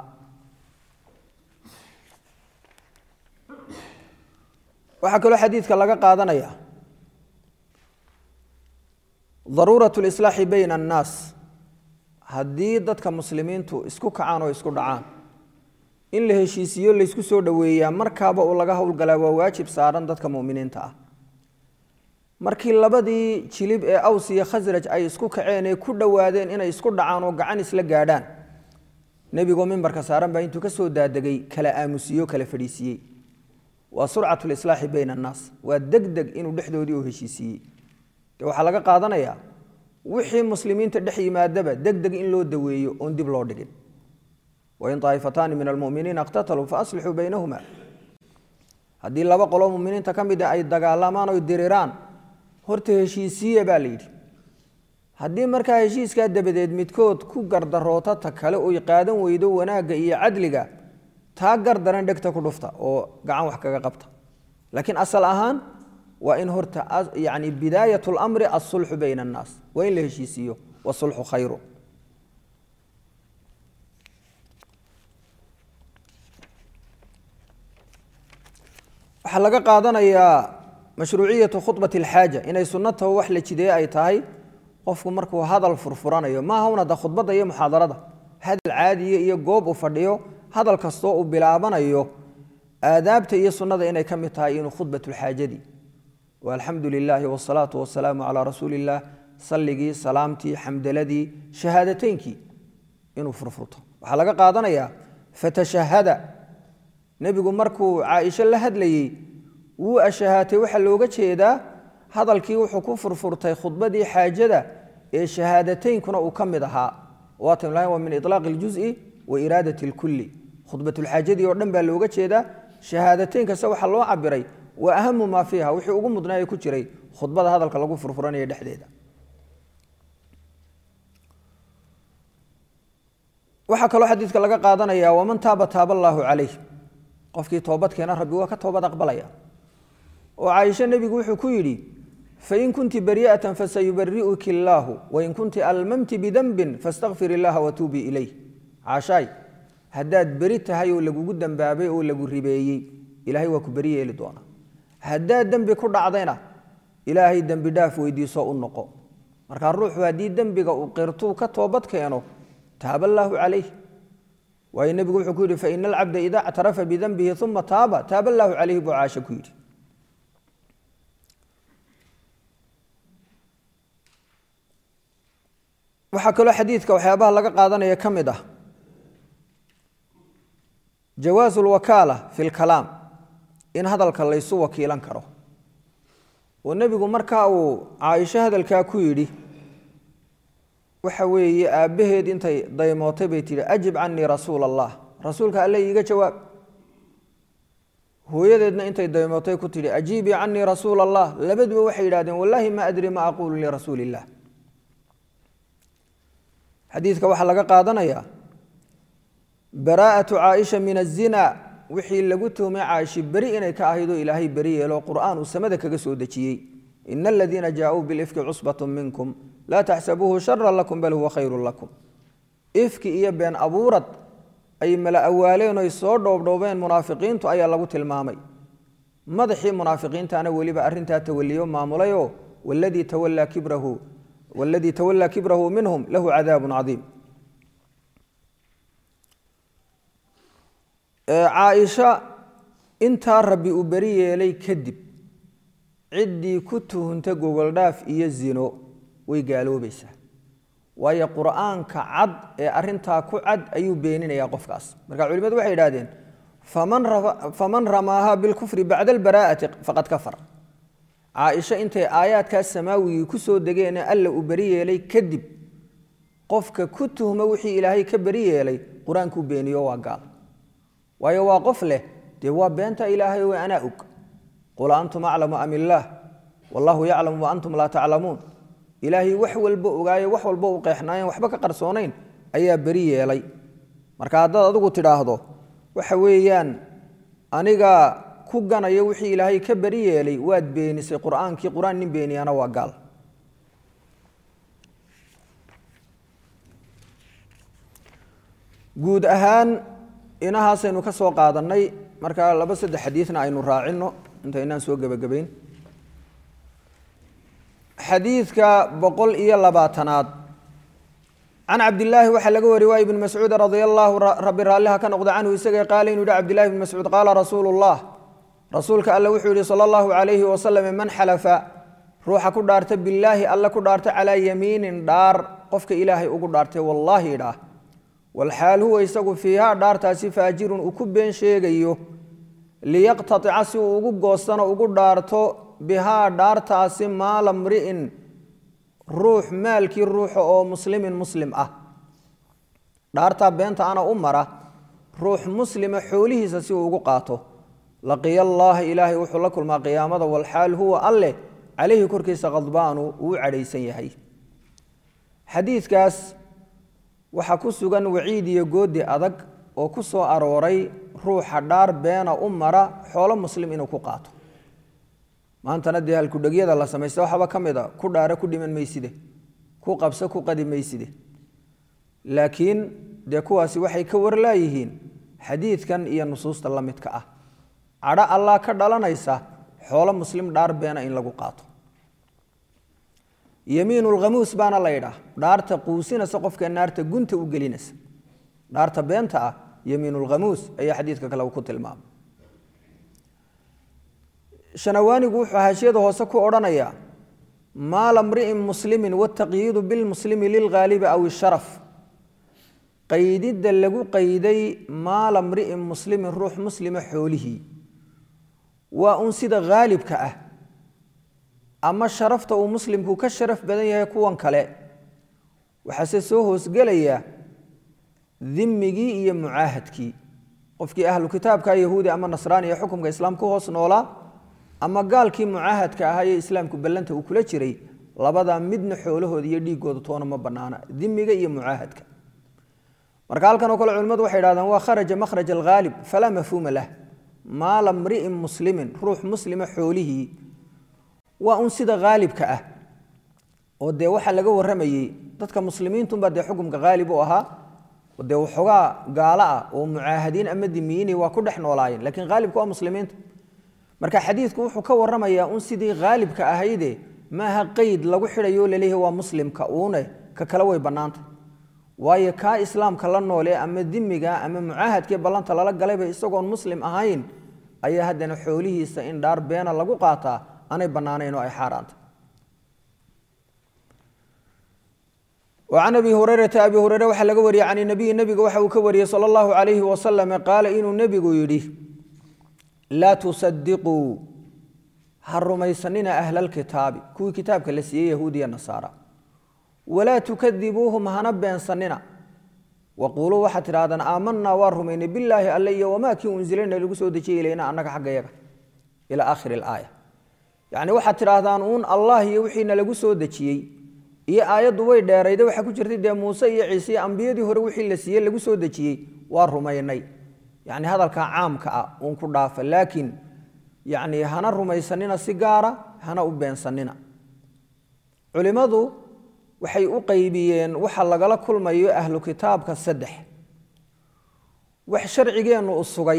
waxaa kaloo xadiidka laga qaadanaya daruurat lislaaxi bayna annaas haddii dadka muslimiintu isku kacaan oo isku dhacaan in la heshiisiyo laysku soo dhoweeyaa markaaba uu laga howlgalaa waa waajib saaran dadka mu'miniinta ah markii labadii jilib ee aws iyo khasraj ay isku kaceen ee ku dhowaadeen inay isku dhacaan oo gacan isla gaadhaan nebigoo mimbarka saaran baa intuu ka soo daadegay kala aamusiyo kala fadhiisiiyey waa surcat lislaaxi bayna annaas waa degdeg inuu dhexdoodii u heshiisiiyey de waxaa laga qaadanayaa wixii muslimiinta dhex yimaadaba degdeg in loo daweeyo oon dib loo dhigin wain طaa'ifataani min almuminiina اqtataluu faaslixuu baynahuma haddii laba qoloo muminiinta ka mid a ay dagaalamaan oy diriraan horta heshiisiiya baa la yidhi haddii markaa heshiiskaa dabadeed midkood ku gardaroota ta kale oy qaadan weydo wanaagga iyo cadliga taa gardaran dhegta ku dhufta oo gacan wax kaga qabta laakiin asal ahaan waa in horta yani bidaayat اlamri aلsulxu bayna الnaas waa in la heshiisiiyo wasulxu khayru waxaa laga qaadanayaa mashruuciyatu khudbati اlxaaja inay sunnataho wax la jideeye ay tahay qofku markuu hadal furfuranayo maaha un hadda khudbadda iyo muxaadarada hadal caadiya iyo goob uu fadhiyo hadal kastoo uu bilaabanayo aadaabta iyo sunnada inay ka mid tahay inuu khudbatulxaajadii walxamdu lilaahi wasalaatu wasalaamu calaa rasuuli illaah salligii salaamtii xamdaladii shahaadateynkii inuu furfurto waxaa laga qaadanayaa fatashahada nebigu markuu caaisho la hadlayey wuu ashahaatay waxaa looga jeedaa hadalkii wuxuu ku furfurtay khudbadii xaajada ee shahaadateynkuna uu ka mid ahaa waatan lahayn waa min ilaaqi اljuز'i wa iraadati اlkulli khudbatulxaajadii oo dhan baa looga jeedaa shahaadateynkaase waxaa loo cabiray wa ahamu maa fiiha wixii ugu mudnaaya ku jiray khudbada hadalka lagu furfuranaya dhexdeeda waxaa kaloo xadiidka laga qaadanaya waman taaba taaba allaahu calayh qofkii toobadkeena rabbi waa ka toobad aqbalaya oo caaisho nebigu wuxuu ku yidhi fain kunti bari'atan fasayubari'uki illaahu wain kunti almamti bidanbin faاstakfir illaha watuubii ilayh caashaay haddaad beri tahay oo lagugu dembaabay oo lagu ribeeyey ilaahay waa ku beri yeeli doonaa haddaad dembi ku dhacdayna ilaahay dembi dhaaf weydiisoo u noqo markaa ruuxu haddii dembiga uu qirtuu ka toobad keeno taaba allaahu calayh waayo nebigu wuxuu ku yidhi faina alcabda ida اctarafa bidanbihi uma taaba taaba allaahu calayh buu caasho ku yidhi waxaa kaloo xadiidka waxyaabaha laga qaadanaya ka mid ah jawaasu lwakaala fi lkalaam in hadalka laysu wakiilan karo oo nebigu markaa uu caaisho hadalkaa ku yidhi waxa weeye aabbaheed intay daymootay bay tidhi ajib canii rasuula allah rasuulka alle iiga jawaab hooyadeedna intay daymootay ku tidhi ajiibii canii rasuula allah labaduba waxay yidhahdeen wallaahi ma adri ma aquulu lirasuuli illah xadiidka waxaa laga qaadanayaa baraa'atu caaisha min azina wixii lagu tuhmay caaisha beri inay ka ahayd oo ilaahay beri yeelo qur'aan uu samada kaga soo dejiyey ina aladiina jaauu bilifki cusbatu minkum laa taxsabuuhu shara lakum bal huwa khayru lakum ifki iyo been abuurad ay mala awaaleen oy soo dhoobdhoobeen munaafiqiintu ayaa lagu tilmaamay madaxii munaafiqiintaana weliba arrintaa tawaliyo maamulayoo waladii tawallaa kibrahu waladii tawallaa kibrahu minhum lahu cadaabun cadiim caaisha intaa rabbi uu beri yeelay kadib ciddii ku tuhunta gogoldhaaf iyo zino way gaaloobaysaa waayo qur'aanka cad ee arintaa ku cad ayuu beeninayaa qofkaas marka culimadu waxay yidhahdeen faman ramaaha bilkufri bacda albaraa'ati faqad kafar caaisha intay aayaadkaas samaawigii ku soo degeen alla uu beri yeelay kadib qofka ku tuhma wixii ilaahay ka beri yeelay qur-aankuu beeniyo waa gaal waayo waa qof leh dee waa beenta ilaahay oo anaa og qul antum aclamu am illaah wallaahu yaclamu wa antum laa taclamuun ilaahay wax walba ogaayo wax walba u qeexnaayeen waxba ka qarsoonayn ayaa beri yeelay marka haddaad adigu tidhaahdo waxa weeyaan aniga ku ganayo wixii ilaahay ka beri yeelay waad beenisay qur'aankii qur'aan nin beeniyana waa gaal guud ahaan inahaasaynu ka soo qaadannay markaa laba saddex xadiidna aynu raacino intaynaan soo gebagabayn xadiidka boqol iyo labaatanaad can cabdillaahi waxaa laga wari waay ibn mascuud radia allaahu rabbi raalliha ka noqda canhu isaga qaala inuu yihi cabdillahi ibn mascuud qaala rasuulu llah rasuulka alle wuxuu yihi sala allahu calayhi wasalam man xalafa ruuxa ku dhaarta billaahi alle ku dhaarta calaa yamiinin dhaar qofka ilaahay ugu dhaartay wallaahi idhaah walxaal huwa isagu fiihaa dhaartaasi faajirun uu ku been sheegayo liyaqtatica si uu ugu goostano ugu dhaarto bihaa dhaartaasi maala mri'in ruux maalkii ruuxa oo muslimin muslim ah dhaartaa beenta ana u mara ruux muslima xoolihiisa si uu ugu qaato laqiya allaaha ilaahay wuxuu la kulmaa qiyaamada walxaal huwa alleh calayhi korkiisa khadbaanu uu u cadhaysan yahay xadiidkaas waxaa ku sugan waciid iyo goodi adag oo ku soo arooray ruuxa dhaar beena u mara xoolo muslim inuu ku qaato maantana dee halkudhegyada la samaysta waxaba ka mid a ku dhaare ku dhiman mayside ku qabso ku qadi mayside laakiin dee kuwaasi waxay ka warlaayihiin xadiidkan iyo nusuusta la midka ah cadho allah ka dhalanaysa xoolo muslim dhaar beena in lagu qaato yamiinulkhamuus baana la yidhaah dhaarta quusinaysa qofka naarta gunta u gelinaysa dhaarta beenta ah yamiinul ghamuus ayaa xadiidka kale uu ku tilmaamay shanawaanigu wuxuu haashiyada hoose ku odhanayaa maal amri'in muslimin wataqyiidu bilmuslimi lilghaalibi aw isharaf qaydidda lagu qayday maal amri'in muslimin ruux muslima xoolihii waa un sida haalibka ah ama sharafta uu muslimku ka sharaf badan yahay kuwan kale waxaase soo hoosgelaya dimmigii iyo mucaahadkii qofkii ahlu kitaabka yahuudi ama nasraani ee xukumka islaam ku hoos noolaa ama gaalkii mucaahadka ahaa ee islaamku ballanta uu kula jiray labada midna xoolahooda iyo dhiigooda toona ma bannaana dimmiga iyo mucaahadka marka halkan oo kale culimmadu waxay yidhahdaan waa kharaja makhraj alghaalib falaa mafhuuma lah maala mri'in muslimin ruux muslima xoolihii waa un sida haalibka ah oo dee waxaa laga warramayey dadka muslimiintunbaa dee xukumka haalib u ahaa dee waxoogaa gaalo ah oo mucaahadiin ama dimiyiini waa ku dhex noolaayeen laakiin haalibka waa muslimiinta marka xadiidku wuxuu ka warramayaa un sidii haalibka ahayde maaha qeyd lagu xidhayo laleeyahay waa muslimka uune ka kale way bannaantay waayo kaa islaamka la noole ama dimiga ama mucaahadkii ballanta lala galayba isagoon muslim ahayn ayaa haddana xoolihiisa in dhaar beena lagu qaataa aanay bannaanayn oo ay xaaraantay وعن أبي هريرة أبي هريرة وحل قوري عن النبي النبي وحو كوري صلى الله عليه وسلم قال إنه النبي يريه لا تصدقوا هرميسنين أهل الكتاب كوي كتاب كالسي يهودي النصارى ولا تكذبوهم هنبا سننا وقولوا وحتى هذا آمنا وارهمين بالله علي وما كي أنزلنا لقصود شيء إلينا أنك حقيقة إلى آخر الآية يعني وحتى هذا الله يوحينا لقصود شيء iyo aayadu way dheerayday waxa ku jirtay de Muuse iyo Ciise ambiyadii hore wixii la siiyay lagu soo dajiyay waa rumaynay yaani hadalka caamka ah oo ku dhaafa laakiin yaani hana rumaysanina si gaara hana u beensanina culimadu waxay u qaybiyeen waxa lagala kulmayo ahlu kitaabka saddex wax sharcigeenu u sugay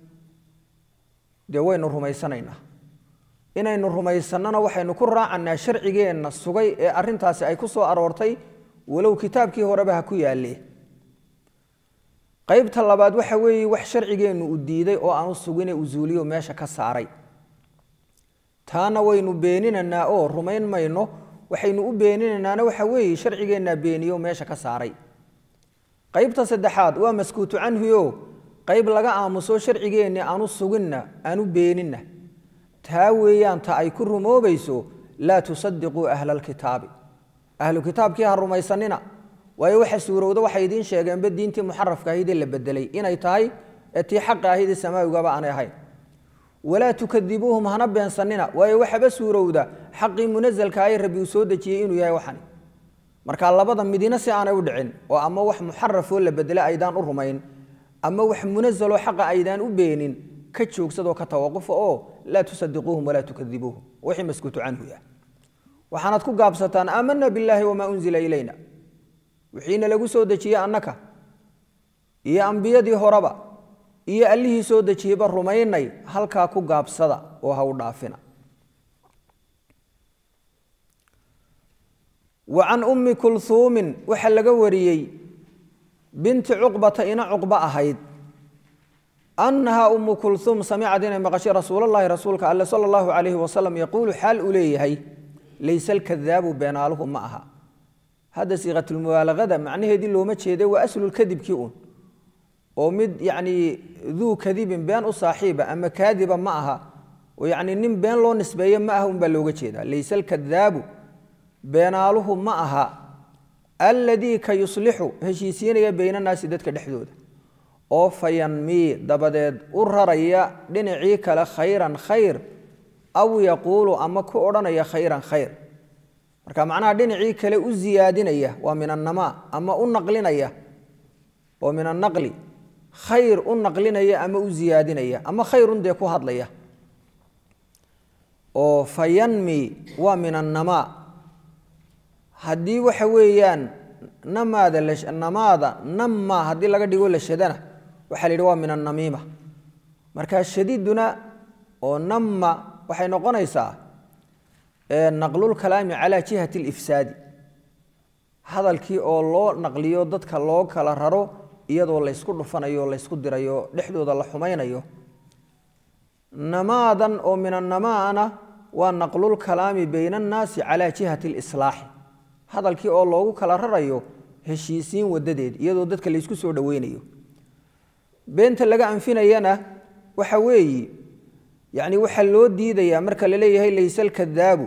de waynu rumaysanaynaa inaynu rumaysanana waxaynu ku raacanaa sharcigeena sugay ee arintaasi ay ku soo aroortay walow kitaabkii horeba ha ku yaallee qaybta labaad waxa weeye wax sharcigeenu u diiday oo aan u suginay usuuliyo meesha ka saaray taana waynu beeninanaa oo rumayn mayno waxaynu u beeninanaana waxa weeye sharcigeena beeniyo meesha ka saaray qaybta saddexaad waa maskuutu canhu qayb laga aamuso sharcigeena aan u suginna aan u beeninna تاويان تاي كرمو بيسو لا تصدقوا أهل الكتاب أهل الكتاب كيها الرميساننا ويوحي سورة وده وحيدين شيئا بدين تي محرف كهيدي اللي بدلي إنا يتاي اتي حق هيدي السماء وقابا أنا هاي ولا تكذبوهم هنبيا سننا ويوحي بسورة وده حقي منزل كاي ربي وسودة كي إنو ياي وحني مركا الله بضا مدينة سيانا ودعين وأما وح محرف ولا بدلي أيدان الرمين أما وح منزل وحق أيدان وبينين كتشوك سدو كتوقف أو لا تصدقوهم ولا تكذبوهم وحي مسكوت عنه يا وحناتكو قابستان آمنا بالله وما أنزل إلينا وحين لقو سودة يا أنك يا أنبياء دي هربا يا اللي سودة يا بالرميني هل كاكو قابسدا وهو دافنا وعن أم كلثوم وحل قوريي بنت عقبة إن عقبة أهيد أنها أم كلثوم سمعت إن مغشي رسول الله رسولك الله صلى الله عليه وسلم يقول حال أوليه ليس الكذاب بين لهم معها هذا صيغة المبالغة معناه دي لو ما تشهده وأصل الكذب كيون ومد يعني ذو كذب بين صاحبه أما كاذبا معها ويعني نم بين لو نسبيا معهم بلوغة كذا ليس الكذاب بين لهم معها الذي كيصلح هشيسين بين الناس ذاتك الحدود oo fayanmi dabadeed u raraya dhinacii kale khayran khayr aw yaqulu ama ku oranaya khayran khayr marka macnaha dhinacii kale u ziyaadinaya waa min annama ama u naqlinaya oo min annaqli khayr u naqlinaya ama u ziyaadinaya ama khayrun de ku hadlaya oo fayanmi waa min annama hadii waxa weeyaan namaada la namaada namma hadii laga dhigo la shadana وحال يروى من النميمة مركز شديدنا ونما وحي نقنيسا نقل الكلام على جهة الإفساد هذا الكي الله نقليو ضدك الله كلا ررو iyadoo la isku dhufanayo la isku dirayo dhexdooda la xumaynayo namaadan oo min annamaana waa naqlul kalaami bayna annaasi calaa jihati alislaax hadalkii oo loogu kala rarayo heshiisiin wadadeed iyadoo dadka la isku soo dhaweynayo beenta laga anfinayana waxa weeye يعني waxa loo diidaya marka la leeyahay laysal kadaabu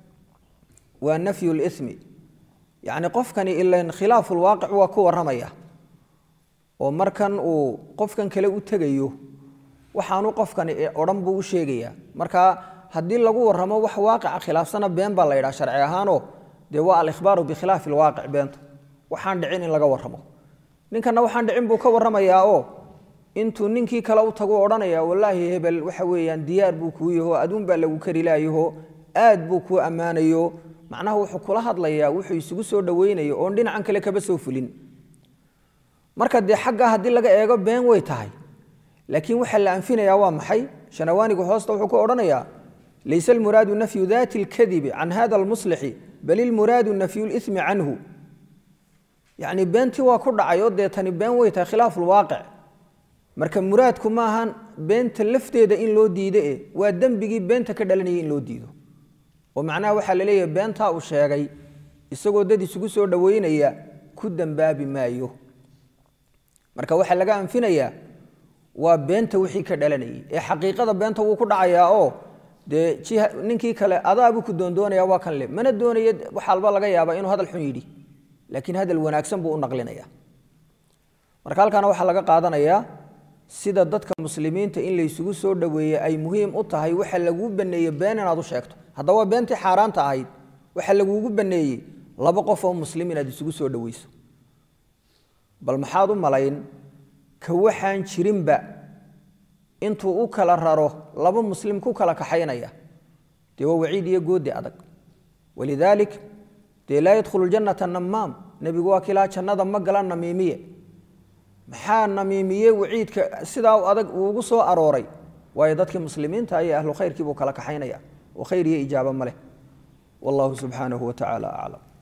wa nafyu al-ithmi يعني qofkani illa khilaaf al-waaqi' wa ku waramaya oo markan uu qofkan kale u tagayo waxaanu qofkani oran buu sheegaya marka hadii lagu waramo wax waaqic khilaafsana been baa la yiraahdaa sharci ahaano de waa al-ikhbaaru bi khilaaf al-waaqi' beento waxaan dhicin in laga waramo ninkana waxaan dhicin buu ka waramaya oo intuu ninkii kale u tago oranaya wallahi hebel waxa weeyaan diyaar buu ku yahay adun baa lagu kari laayahay aad buu ku amaanayo macnaha wuxuu kula hadlayaa wuxuu isugu soo dhaweynayo oo dhinacan kale kaba soo fulin marka de xagga hadii laga eego been way tahay laakiin waxa la anfinaya waa maxay shanawaanigu hoosta wuxuu ku oranayaa laysa al-muradu nafyu dhati al-kadhib an hada al-muslih bal al-muradu nafyu al-ithmi anhu yani beenti waa ku dhacayo de tani been way tahay khilaaf al-waaqi' marka muraadku ma ahan beenta lafteeda in loo diido ee waa dambigi beenta ka dhalanayay in loo diido oo macnaha waxa la leeyahay beenta uu sheegay isagoo dad isugu soo dhaweynaya ku dambaabi maayo marka waxa laga anfinaya waa beenta wixii ka dhalanayay ee xaqiiqada beenta uu ku dhacayaa oo de ninkii kale adaabu ku doondoonaya waa kan le mana doonayo waxa alba laga yaaba inuu hadal xun yiri laakiin hadal wanaagsan buu u naqlinaya marka halkaana waxa laga qaadanayaa sida dadka muslimiinta in la isugu soo dhaweeyay ay muhiim u tahay waxa lagu baneeyay been inaad u sheegto hadaba beentii xaaraanta ahayd waxa lagu baneeyay laba qof oo muslimiin aad isugu soo dhaweyso bal maxaad u malayn ka waxaan jirinba intuu u kala raro laba muslim ku kala kaxaynaya dee waa waciid iyo goodi adag walidalik dee laa yadkhulu jannata nammaam nabigu waa kilaa jannada ma galan namiimiye maxaa namiimiye waciidka sidaa adag ugu soo arooray waayo dadkii muslimiinta ay ahlu khayrkii buu kala kaxaynaya oo khayr iyo ijaaba male wallahu subhanahu wa ta'ala a'lam